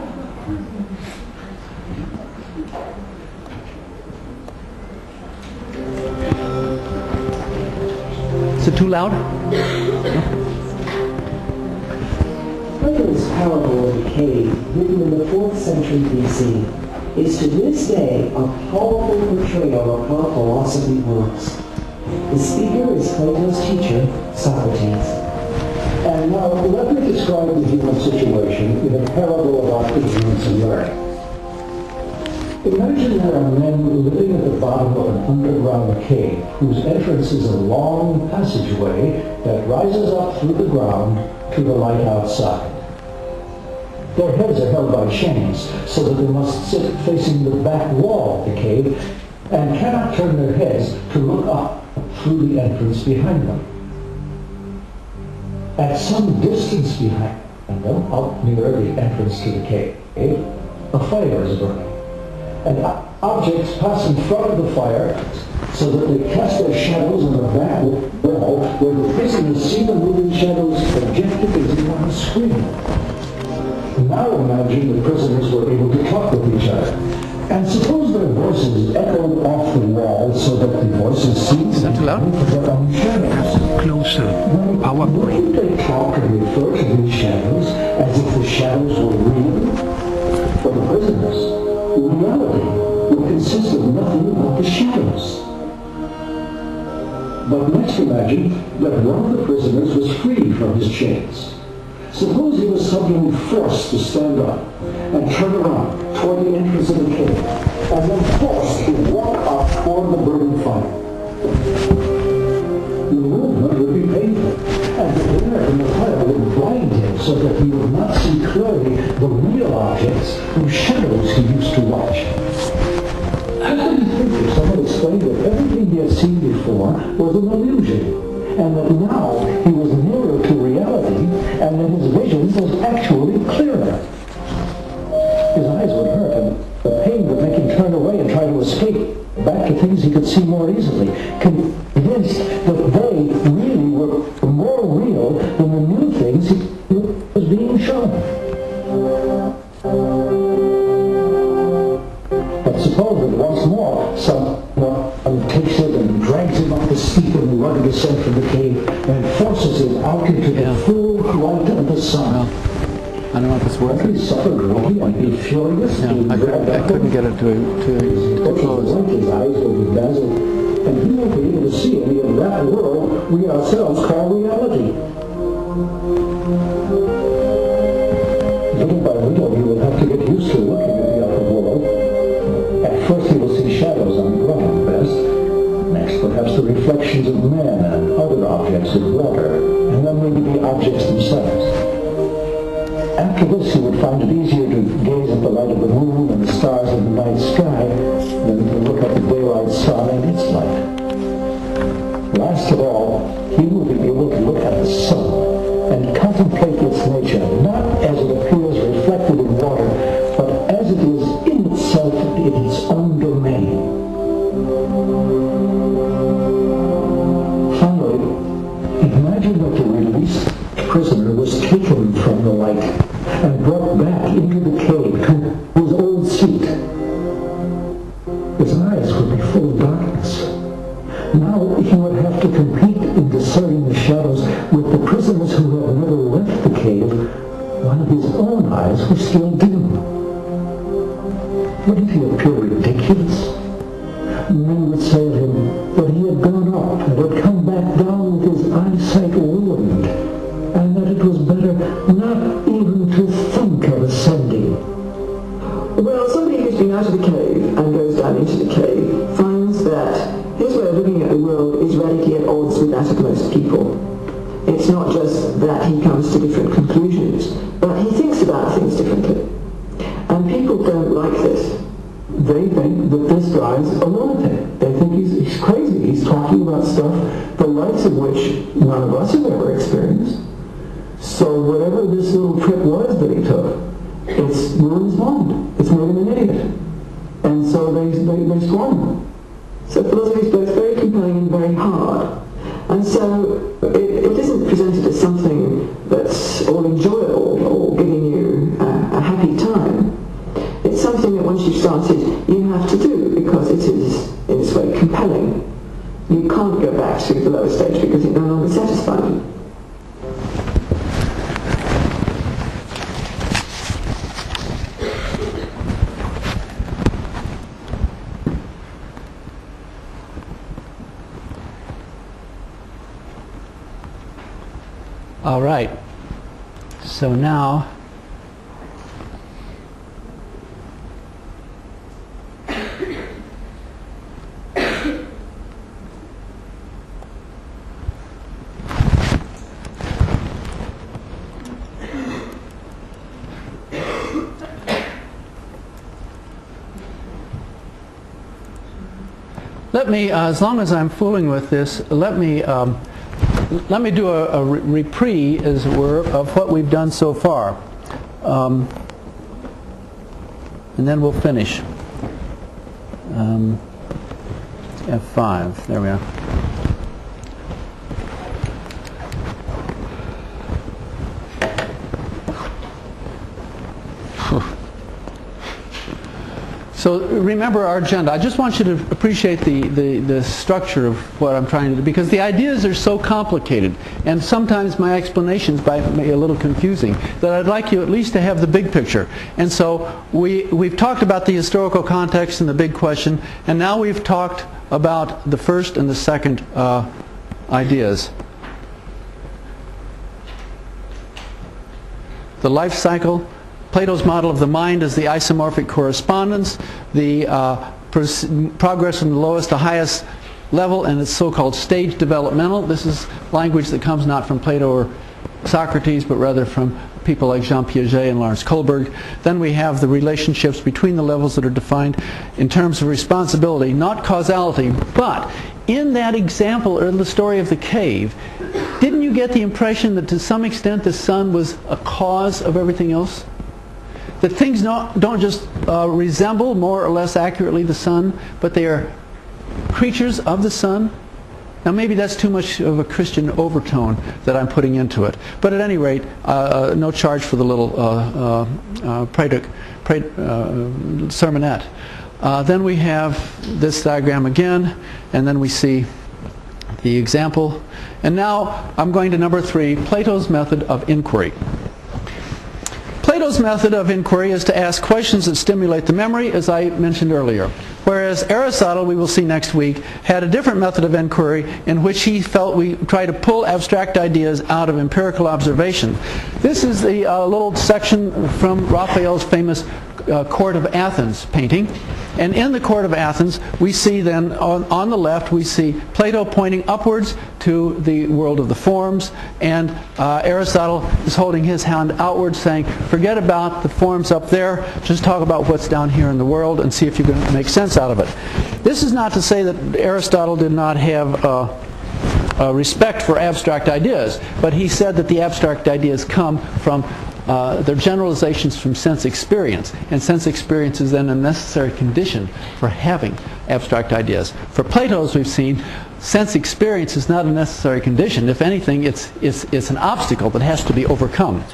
Is it too loud? Plato's parable of the cave, written in the fourth century B C, is to this day a powerful portrayal of how philosophy works. The speaker is Plato's teacher, Socrates. And now let me describe the human situation in a parable about ignorance and learning. Imagine there are men living at the bottom of an underground cave whose entrance is a long passageway that rises up through the ground to the light outside. Their heads are held by chains, so that they must sit facing the back wall of the cave and cannot turn their heads to look up through the entrance behind them. At some distance behind them, up near the entrance to the cave, a fire is burning. And objects pass in front of the fire so that they cast their shadows on the back wall where the prisoners see the moving shadows projected as if on a screen. Now imagine the prisoners were able to talk with each other. And suppose their voices echoed off the wall so that the voices seemed to be their own shadows. Closer. Well, PowerPoint. wouldn't they talk and refer to these shadows as if the shadows were real? For the prisoners, reality would consist of nothing but the shadows. But next imagine that one of the prisoners was freed from his chains. Suppose he was suddenly forced to stand up and turn around toward the entrance of the cave, and then forced to walk up toward the burning fire. The movement would be painful, and the glare from the fire would blind him so that he would not see clearly the real objects whose shadows he used to watch. How could he think if someone explained that everything he had seen before was an illusion, and that now he was nearer to reality, and that his vision was actually clearer? His eyes would hurt, and the pain would make him turn away and try to escape back to things he could see more easily, convinced that they really were more real than the new things he was being shown. But suppose that once more someone takes it and drags him up the steep and rugged descent from the cave and forces him out into the Yeah. full light of the sun. Well, I don't know if it's worth He it. suffered greatly and be furious. Yeah, I, could, I couldn't get it to, to, to close. His eyes will be dazzled, and he won't be able to see any of that world we ourselves call reality. Little by little, he will have to get used to looking at the upper world. At first, he will see shadows on the ground best. Next, perhaps the reflections of men and other objects in water, and then maybe the objects themselves. After this, he would find it easier to gaze at the light of the moon and the stars in the night sky than to look at the daylight sun and its light. Last of all, he will be able to look at the sun and contemplate its nature, not as it appears reflected in water, but as it is in itself in its own domain. Finally, imagine that the released prisoner was taken from the light and brought back into the cave to his old seat. His eyes would be full of darkness. Now he would have to compete in discerning the shadows with the prisoners who had never left the cave while his own eyes were still dim. Wouldn't he appear ridiculous? Men would say of him that he had gone up and had come back down with his eyesight ruined, and that it was better not even to think of ascending. Well, somebody who's been out of the cave and goes down into the cave finds that his way of looking at the world is radically at odds with that of most people. It's not just that he comes to different conclusions, but he thinks about things differently. And people don't like this. They think that this guy's a lunatic. They think he's, he's crazy. He's talking about stuff, the likes of which none of us have ever experienced. So whatever this little trip was that he took, it's ruined his mind. It's made him an idiot. And so they, they, they scorn him. So philosophy is both very compelling and very hard. And so it, it isn't presented as something that's all enjoyable or giving you a, a happy time. It's something that once you've started, you have to do because it is, in its way, compelling. You can't go back to the lower stage because it no longer satisfies you. All right. So now, let me, uh, as long as I'm fooling with this, let me um, let me do a, a reprise, as it were, of what we've done so far, um, and then we'll finish. Um, F five. There we are. So remember our agenda. I just want you to appreciate the, the, the structure of what I'm trying to do, because the ideas are so complicated, and sometimes my explanations might be a little confusing, that I'd like you at least to have the big picture. And so we, we've talked about the historical context and the big question, and now we've talked about the first and the second uh, ideas. The life cycle. Plato's model of the mind is the isomorphic correspondence, the uh, progress from the lowest to highest level, and it's so-called stage developmental. This is language that comes not from Plato or Socrates, but rather from people like Jean Piaget and Lawrence Kohlberg. Then we have the relationships between the levels that are defined in terms of responsibility, not causality. But in that example, or in the story of the cave, didn't you get the impression that to some extent the sun was a cause of everything else? That things not, don't just uh, resemble more or less accurately the sun, but they are creatures of the sun? Now maybe that's too much of a Christian overtone that I'm putting into it. But at any rate, uh, uh, no charge for the little uh, uh, uh, praetor, praetor, uh, sermonette. Uh, then we have this diagram again, and then we see the example. And now I'm going to number three, Plato's method of inquiry. Plato's method of inquiry is to ask questions that stimulate the memory, as I mentioned earlier. Whereas Aristotle, we will see next week, had a different method of inquiry in which he felt we try to pull abstract ideas out of empirical observation. This is the uh, little section from Raphael's famous uh, Court of Athens painting. And in the Court of Athens, we see then, on, on the left, we see Plato pointing upwards to the world of the forms, and uh, Aristotle is holding his hand outwards saying, forget about the forms up there, just talk about what's down here in the world and see if you can make sense out of it. This is not to say that Aristotle did not have uh, uh, respect for abstract ideas, but he said that the abstract ideas come from Uh, they're generalizations from sense experience, and sense experience is then a necessary condition for having abstract ideas. For Plato, as we've seen, sense experience is not a necessary condition. If anything, it's, it's, it's an obstacle that has to be overcome.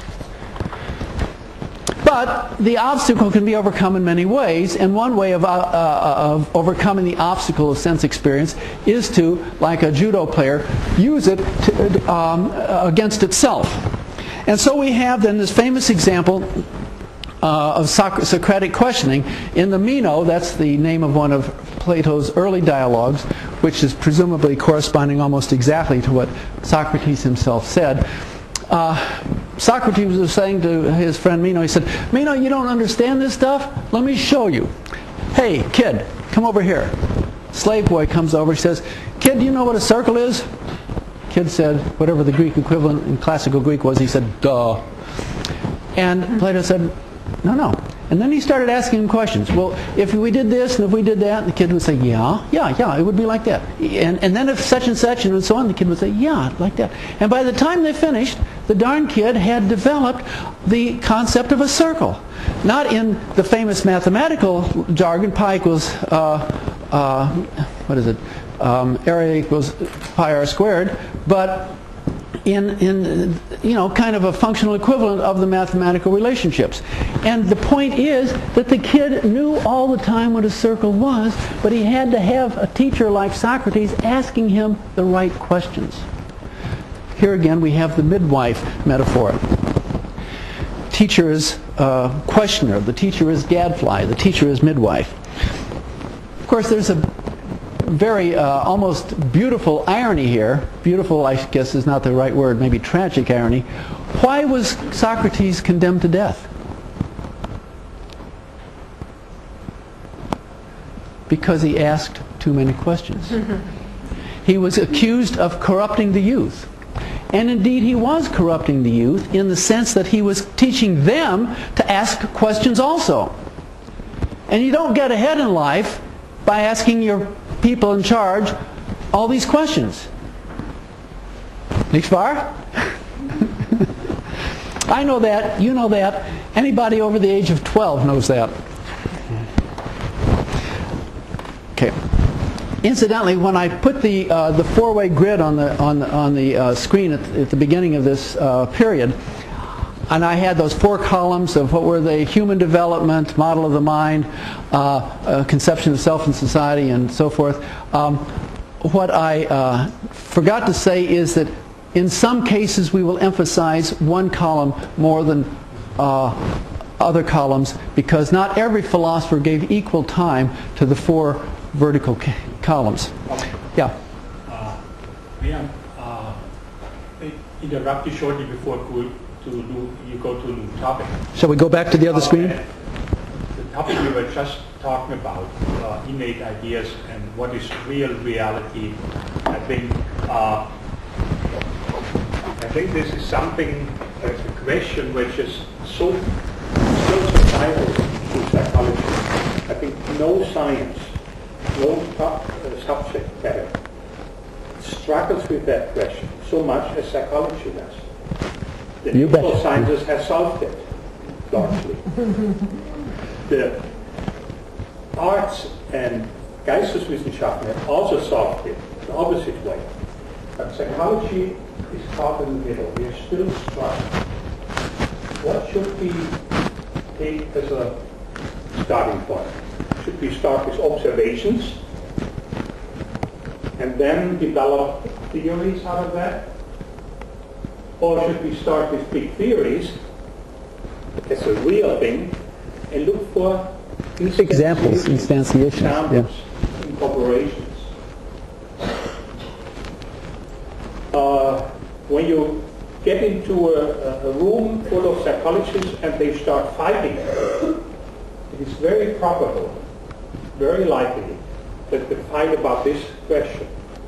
But the obstacle can be overcome in many ways, and one way of, uh, uh, of overcoming the obstacle of sense experience is to, like a judo player, use it to, um, against itself. And so we have then this famous example uh, of Soc Socratic questioning in the Meno. That's the name of one of Plato's early dialogues, which is presumably corresponding almost exactly to what Socrates himself said. Uh, Socrates was saying to his friend Meno, he said, Meno, you don't understand this stuff? Let me show you. Hey, kid, come over here. Slave boy comes over, he says, kid, do you know what a circle is? Kid said, whatever the Greek equivalent in classical Greek was, he said, duh. And Plato said, no, no. And then he started asking him questions. Well, if we did this and if we did that, and the kid would say, yeah, yeah, yeah, it would be like that. And, and then if such and such and so on, the kid would say, yeah, like that. And by the time they finished, the darn kid had developed the concept of a circle. Not in the famous mathematical jargon, pi equals, uh, uh, what is it? Um, area equals pi r squared, but in, in, you know, kind of a functional equivalent of the mathematical relationships. And the point is that the kid knew all the time what a circle was, but he had to have a teacher like Socrates asking him the right questions. Here again we have the midwife metaphor. Teacher is uh, questioner, the teacher is gadfly, the teacher is midwife. Of course, there's a very uh, almost beautiful irony here. Beautiful, I guess, is not the right word, maybe tragic irony. Why was Socrates condemned to death? Because he asked too many questions. He was accused of corrupting the youth. And indeed he was corrupting the youth in the sense that he was teaching them to ask questions also. And you don't get ahead in life by asking your people in charge all these questions. Nicht wahr? I know that, you know that, anybody over the age of twelve knows that. Okay. incidentally, when I put the uh, the four-way grid on the on the, on the uh, screen at, at the beginning of this uh, period, and I had those four columns of what were the human development, model of the mind, uh, uh, conception of self and society, and so forth. Um, what I uh, forgot to say is that in some cases we will emphasize one column more than uh, other columns, because not every philosopher gave equal time to the four vertical columns. Yeah. Uh, may I uh, interrupt you shortly before to, to do, you go to a new topic? Shall we go back to the other screen? Uh, the topic we were just talking about, uh, innate ideas and what is real reality. I think uh, I think this is something, uh, a question which is so still so vital to psychology. I think no science, no top, uh, subject matter struggles with that question so much as psychology does. The You bet. natural sciences have solved it largely. The arts and Geisteswissenschaften have also solved it the opposite way. But psychology is caught in the middle. We are still struggling. What should we take as a starting point? Should we start with observations and then develop theories out of that? Or should we start with big theories as a real thing and look for Examples, instantiations. examples, Yeah. incorporations? Uh, when you get into a, a room full of psychologists and they start fighting, it is very probable, very likely, that they fight about this question.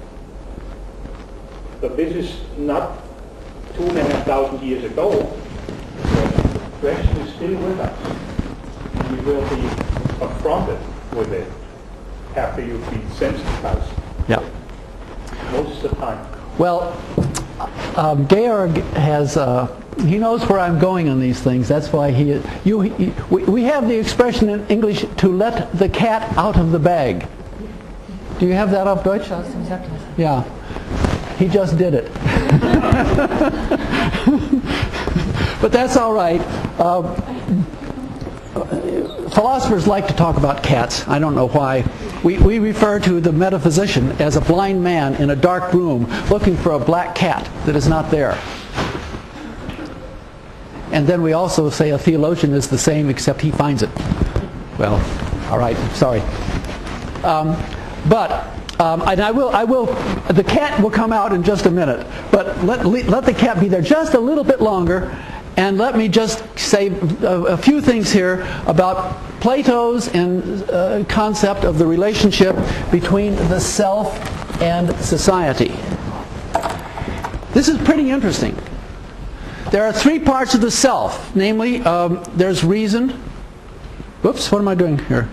But this is not two and a half thousand years ago. The question is still with us. And you will be confronted with it after you've been sensitized Yeah. most of the time. Well, um, Georg has, uh, he knows where I'm going on these things. That's why he, you, he, we, we have the expression in English, to let the cat out of the bag. Do you have that auf Deutsch? Yeah. He just did it. But that's all right. Uh, philosophers like to talk about cats. I don't know why. We, we refer to the metaphysician as a blind man in a dark room looking for a black cat that is not there. And then we also say a theologian is the same except he finds it. Well, all right, sorry. Um, but, um, and I will, I will, the cat will come out in just a minute, but let, let the cat be there just a little bit longer, and let me just say a, a few things here about Plato's and, uh, concept of the relationship between the self and society. This is pretty interesting. There are three parts of the self, namely, um, there's reason. Whoops, what am I doing here?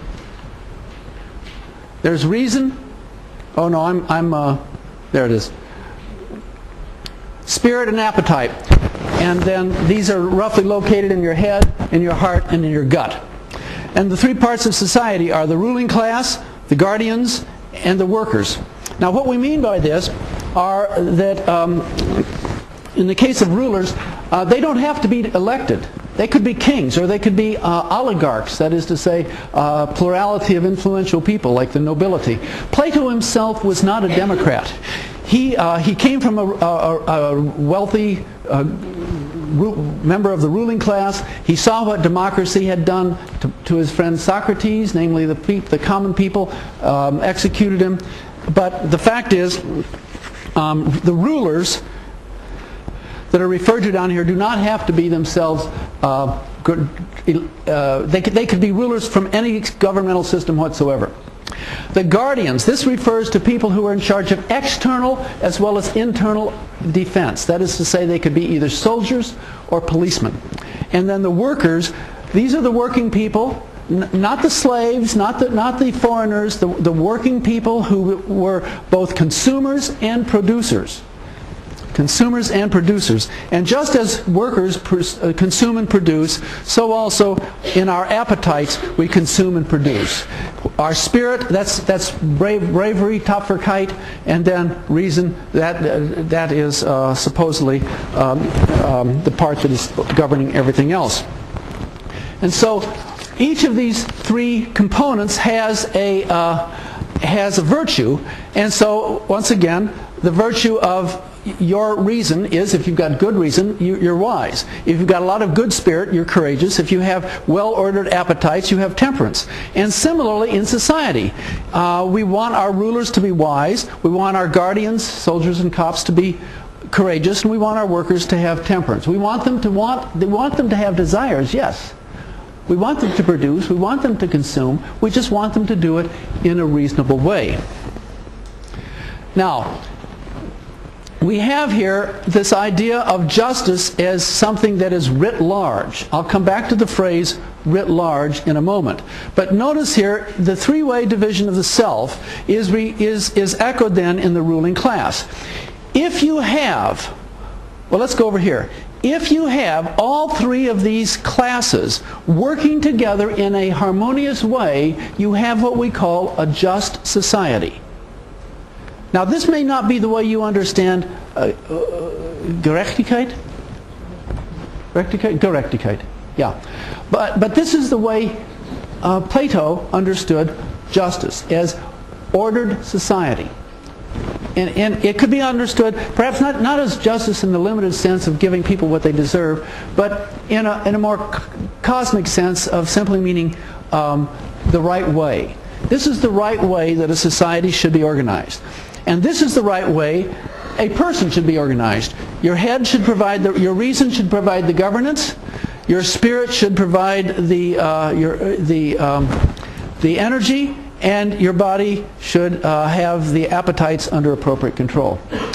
There's reason. Oh no, I'm, I'm uh, there it is. Spirit and appetite. And then these are roughly located in your head, in your heart, and in your gut. And the three parts of society are the ruling class, the guardians, and the workers. Now what we mean by this are that um, in the case of rulers, uh, they don't have to be elected. They could be kings, or they could be uh, oligarchs, that is to say, uh, plurality of influential people like the nobility. Plato himself was not a democrat. He, uh, he came from a, a, a wealthy uh, member of the ruling class. He saw what democracy had done to, to his friend Socrates, namely the, pe the common people um, executed him. But the fact is, um, the rulers that are referred to down here do not have to be themselves uh, good, uh, they, could, they could be rulers from any governmental system whatsoever. The guardians, this refers to people who are in charge of external as well as internal defense. That is to say, they could be either soldiers or policemen. And then the workers, these are the working people, n not the slaves, not the, not the foreigners, the, the working people who were both consumers and producers. consumers and producers. And just as workers uh, consume and produce, so also in our appetites we consume and produce. Our spirit, that's that's brave, bravery, Tapferkeit, and then reason, that uh, that is uh, supposedly um, um, the part that is governing everything else. And so each of these three components has a uh, has a virtue, and so once again, the virtue of your reason is, if you've got good reason, you, you're wise. If you've got a lot of good spirit, you're courageous. If you have well-ordered appetites, you have temperance. And similarly in society, uh, we want our rulers to be wise. We want our guardians, soldiers and cops, to be courageous, and we want our workers to have temperance. We want them to want, we want them to have desires, yes. We want them to produce, we want them to consume, we just want them to do it in a reasonable way. Now, we have here this idea of justice as something that is writ large. I'll come back to the phrase writ large in a moment. But notice here, the three-way division of the self is, re, is, is echoed then in the ruling class. If you have, well, let's go over here. If you have all three of these classes working together in a harmonious way, you have what we call a just society. Now, this may not be the way you understand uh, uh, Gerechtigkeit. Gerechtigkeit? Gerechtigkeit. Yeah. But, but this is the way uh, Plato understood justice, as ordered society. And, and it could be understood, perhaps not, not as justice in the limited sense of giving people what they deserve, but in a, in a more cosmic sense of simply meaning um, the right way. This is the right way that a society should be organized. And this is the right way a person should be organized. Your head should provide, the, your reason should provide the governance, your spirit should provide the, uh, your, the, um, the energy, and your body should uh, have the appetites under appropriate control.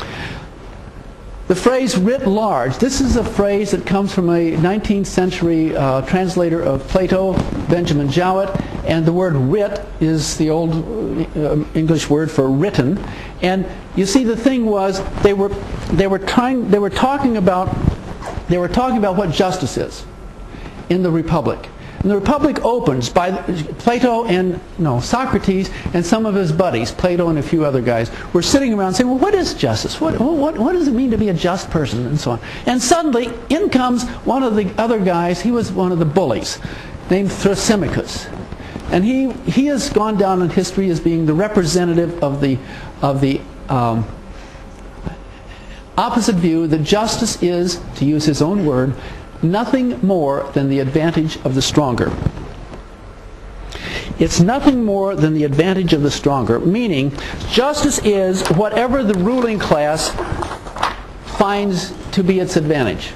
The phrase writ large, this is a phrase that comes from a nineteenth century uh, translator of Plato, Benjamin Jowett, and the word writ is the old uh, English word for written. And you see, the thing was, they were they were trying they were talking about they were talking about what justice is in the Republic. And the Republic opens by Plato and, no, Socrates and some of his buddies, Plato and a few other guys, were sitting around saying, well, what is justice? What, what, what does it mean to be a just person? And so on. And suddenly, in comes one of the other guys, he was one of the bullies, named Thrasymachus. And he, he has gone down in history as being the representative of the, of the um, opposite view that justice is, to use his own word, nothing more than the advantage of the stronger. It's nothing more than the advantage of the stronger, meaning justice is whatever the ruling class finds to be its advantage.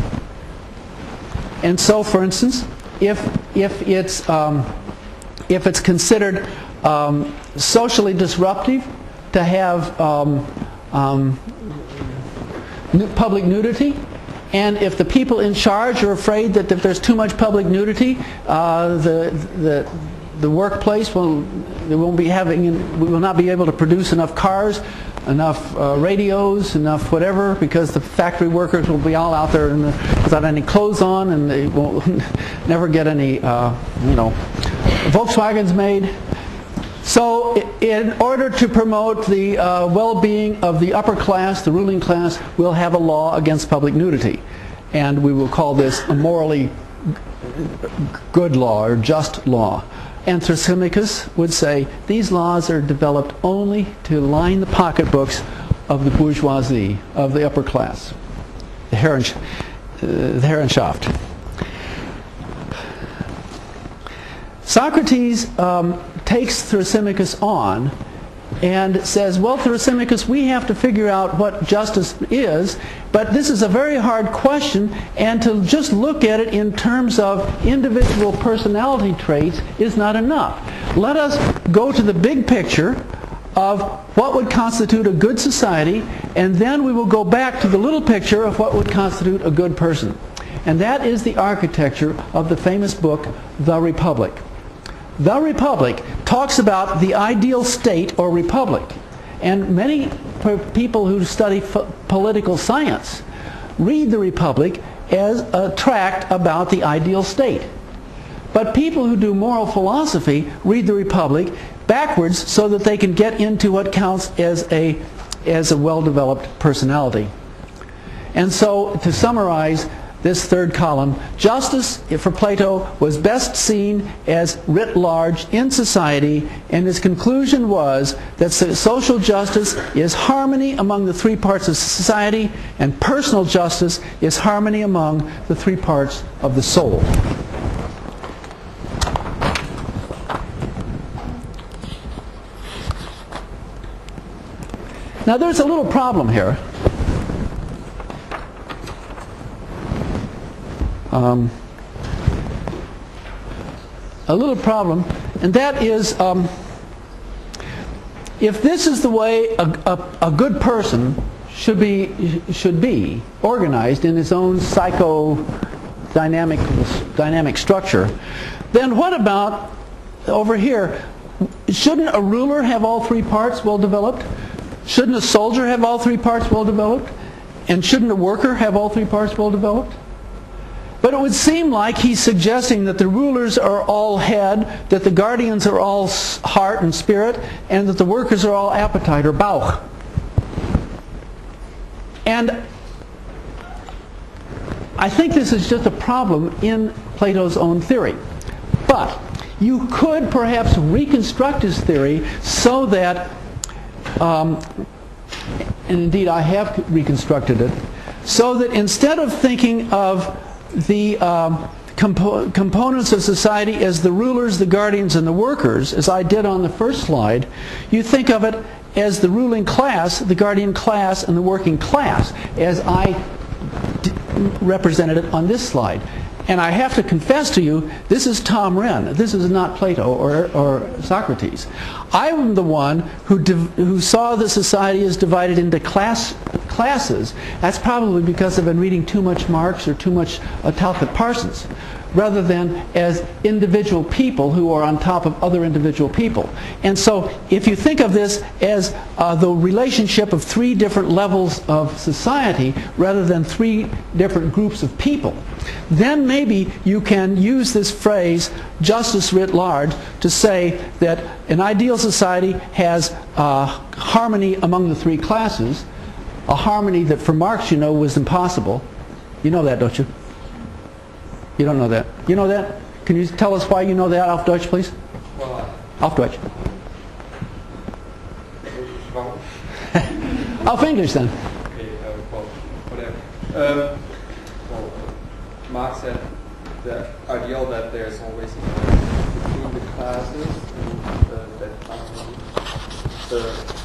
And so, for instance, if if it's um, if it's considered um, socially disruptive to have um, um, public nudity, and if the people in charge are afraid that if there's too much public nudity, uh, the the the workplace will they won't be having we will not be able to produce enough cars, enough uh, radios, enough whatever, because the factory workers will be all out there in the, without any clothes on, and they will never get any uh, you know Volkswagens made. So in order to promote the uh, well-being of the upper class, the ruling class, we'll have a law against public nudity. And we will call this a morally good law or just law. And Thrasymachus would say these laws are developed only to line the pocketbooks of the bourgeoisie, of the upper class, the Herren, uh, the Herrenschaft. Socrates um, takes Thrasymachus on and says, well, Thrasymachus, we have to figure out what justice is, but this is a very hard question, and to just look at it in terms of individual personality traits is not enough. Let us go to the big picture of what would constitute a good society, and then we will go back to the little picture of what would constitute a good person. And that is the architecture of the famous book, The Republic. The Republic talks about the ideal state or republic. And many per- people who study f- political science read the Republic as a tract about the ideal state. But people who do moral philosophy read the Republic backwards so that they can get into what counts as a, as a well-developed personality. And so, to summarize this third column, justice for Plato was best seen as writ large in society, and his conclusion was that social justice is harmony among the three parts of society, and personal justice is harmony among the three parts of the soul. Now there's a little problem here. Um, a little problem, and that is, um, if this is the way a, a, a good person should be should be organized in his own psychodynamic dynamic structure, then what about over here? Shouldn't a ruler have all three parts well developed? Shouldn't a soldier have all three parts well developed? And shouldn't a worker have all three parts well developed? But it would seem like he's suggesting that the rulers are all head, that the guardians are all heart and spirit, and that the workers are all appetite or Bauch. And I think this is just a problem in Plato's own theory. But you could perhaps reconstruct his theory so that, um, and indeed I have reconstructed it, so that instead of thinking of the um, compo components of society as the rulers, the guardians, and the workers, as I did on the first slide, you think of it as the ruling class, the guardian class, and the working class, as I d represented it on this slide. And I have to confess to you, this is Tom Wren. This is not Plato or, or Socrates. I'm the one who, who saw the society as divided into class classes. That's probably because I've been reading too much Marx or too much uh, Talcott Parsons, rather than as individual people who are on top of other individual people. And so if you think of this as uh, the relationship of three different levels of society rather than three different groups of people, then maybe you can use this phrase, justice writ large, to say that an ideal society has uh, harmony among the three classes, a harmony that for Marx, you know, was impossible. You know that, don't you? You don't know that. You know that? Can you tell us why you know that auf Deutsch, please? Auf Deutsch. Auf English, then. Okay, uh, well, whatever. Um, well, Marx said the ideal that there's always a difference between the classes and uh, that um, the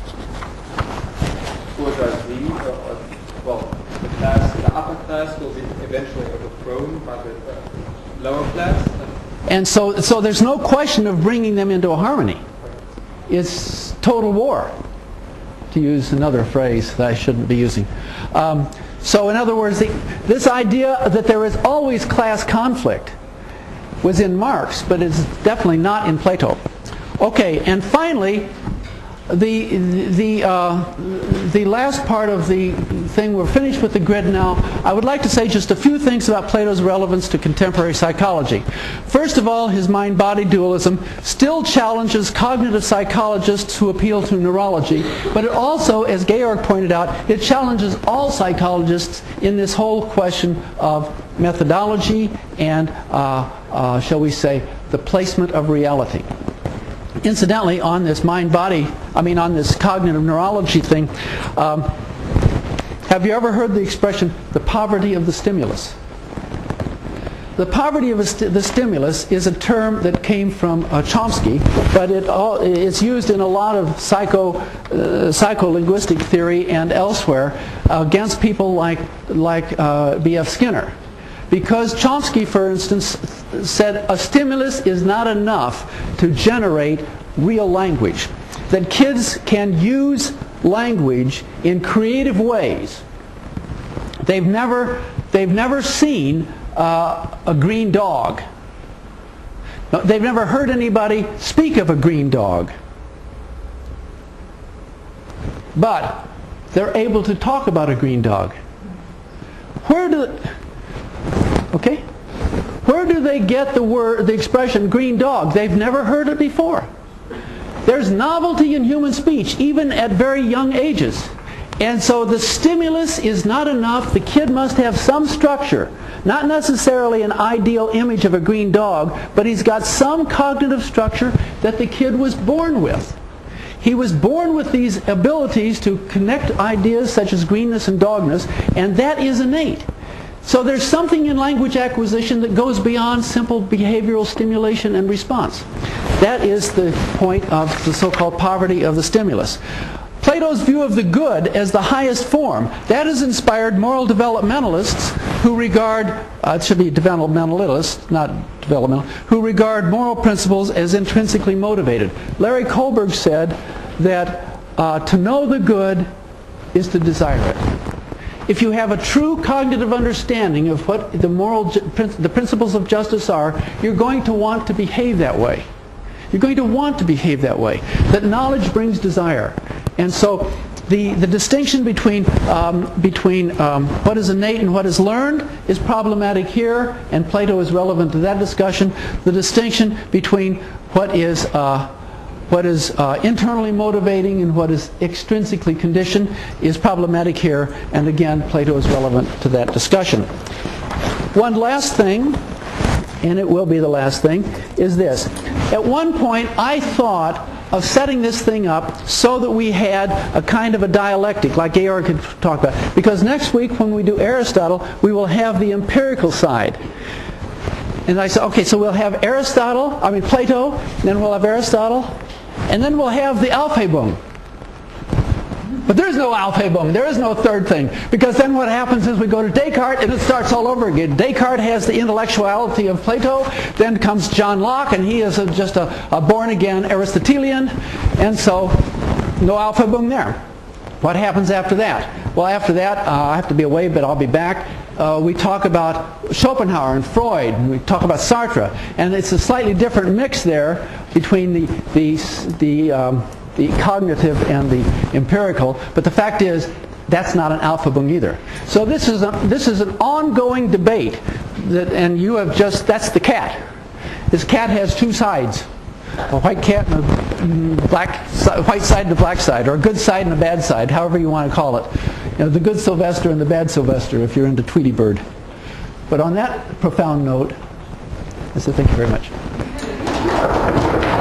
bourgeoisie, or, well, the class, the upper class will be eventually overthrown by the uh, lower class. And so, so there's no question of bringing them into a harmony. It's total war, to use another phrase that I shouldn't be using. Um, so in other words, the, this idea that there is always class conflict was in Marx, but it's definitely not in Plato. Okay, and finally, the the uh, the last part of the thing, we're finished with the grid now. I would like to say just a few things about Plato's relevance to contemporary psychology. First of all, his mind-body dualism still challenges cognitive psychologists who appeal to neurology, but it also, as Georg pointed out, it challenges all psychologists in this whole question of methodology and, uh, uh, shall we say, the placement of reality. Incidentally, on this mind-body, I mean on this cognitive neurology thing, um, have you ever heard the expression, the poverty of the stimulus? The poverty of st the stimulus is a term that came from uh, Chomsky, but it all, it's used in a lot of psycho, uh, psycholinguistic theory and elsewhere against people like, like uh, B F Skinner. Because Chomsky, for instance, said a stimulus is not enough to generate real language. That kids can use language in creative ways. They've never, they've never seen uh, a green dog. No, they've never heard anybody speak of a green dog. but they're able to talk about a green dog. Where do, okay? Where do they get the word, the expression green dog? They've never heard it before. There's novelty in human speech, even at very young ages. And so the stimulus is not enough. The kid must have some structure. Not necessarily an ideal image of a green dog, but he's got some cognitive structure that the kid was born with. He was born with these abilities to connect ideas such as greenness and dogness, and that is innate. So there's something in language acquisition that goes beyond simple behavioral stimulation and response. That is the point of the so-called poverty of the stimulus. Plato's view of the good as the highest form, that has inspired moral developmentalists who regard, uh, it should be developmentalists, not developmental, who regard moral principles as intrinsically motivated. Larry Kohlberg said that uh, to know the good is to desire it. If you have a true cognitive understanding of what the moral, the principles of justice are, you're going to want to behave that way. You're going to want to behave that way. That knowledge brings desire. And so the, the distinction between, um, between um, what is innate and what is learned is problematic here, and Plato is relevant to that discussion. The distinction between what is, uh, what is uh, internally motivating and what is extrinsically conditioned is problematic here, and again, Plato is relevant to that discussion. One last thing, and it will be the last thing, is this. At one point, I thought of setting this thing up so that we had a kind of a dialectic, like Georg could talk about. Because next week, when we do Aristotle, we will have the empirical side. And I said, okay, so we'll have Aristotle, I mean Plato, then we'll have Aristotle, and then we'll have the Aufhebung. But there's no Aufhebung, there is no third thing. Because then what happens is we go to Descartes and it starts all over again. Descartes has the intellectuality of Plato, then comes John Locke and he is a, just a, a born-again Aristotelian, and so no Aufhebung there. What happens after that? Well, after that, uh, I have to be away, but I'll be back. Uh, we talk about Schopenhauer and Freud, and we talk about Sartre, and it's a slightly different mix there between the, the, the um, the cognitive and the empirical, but the fact is that's not an Aufhebung either. So this is a, this is an ongoing debate, that, and you have just, that's the cat. This cat has two sides, a white cat and a black, white side and a black side, or a good side and a bad side, however you want to call it. You know, the good Sylvester and the bad Sylvester if you're into Tweety Bird. But on that profound note, I say thank you very much.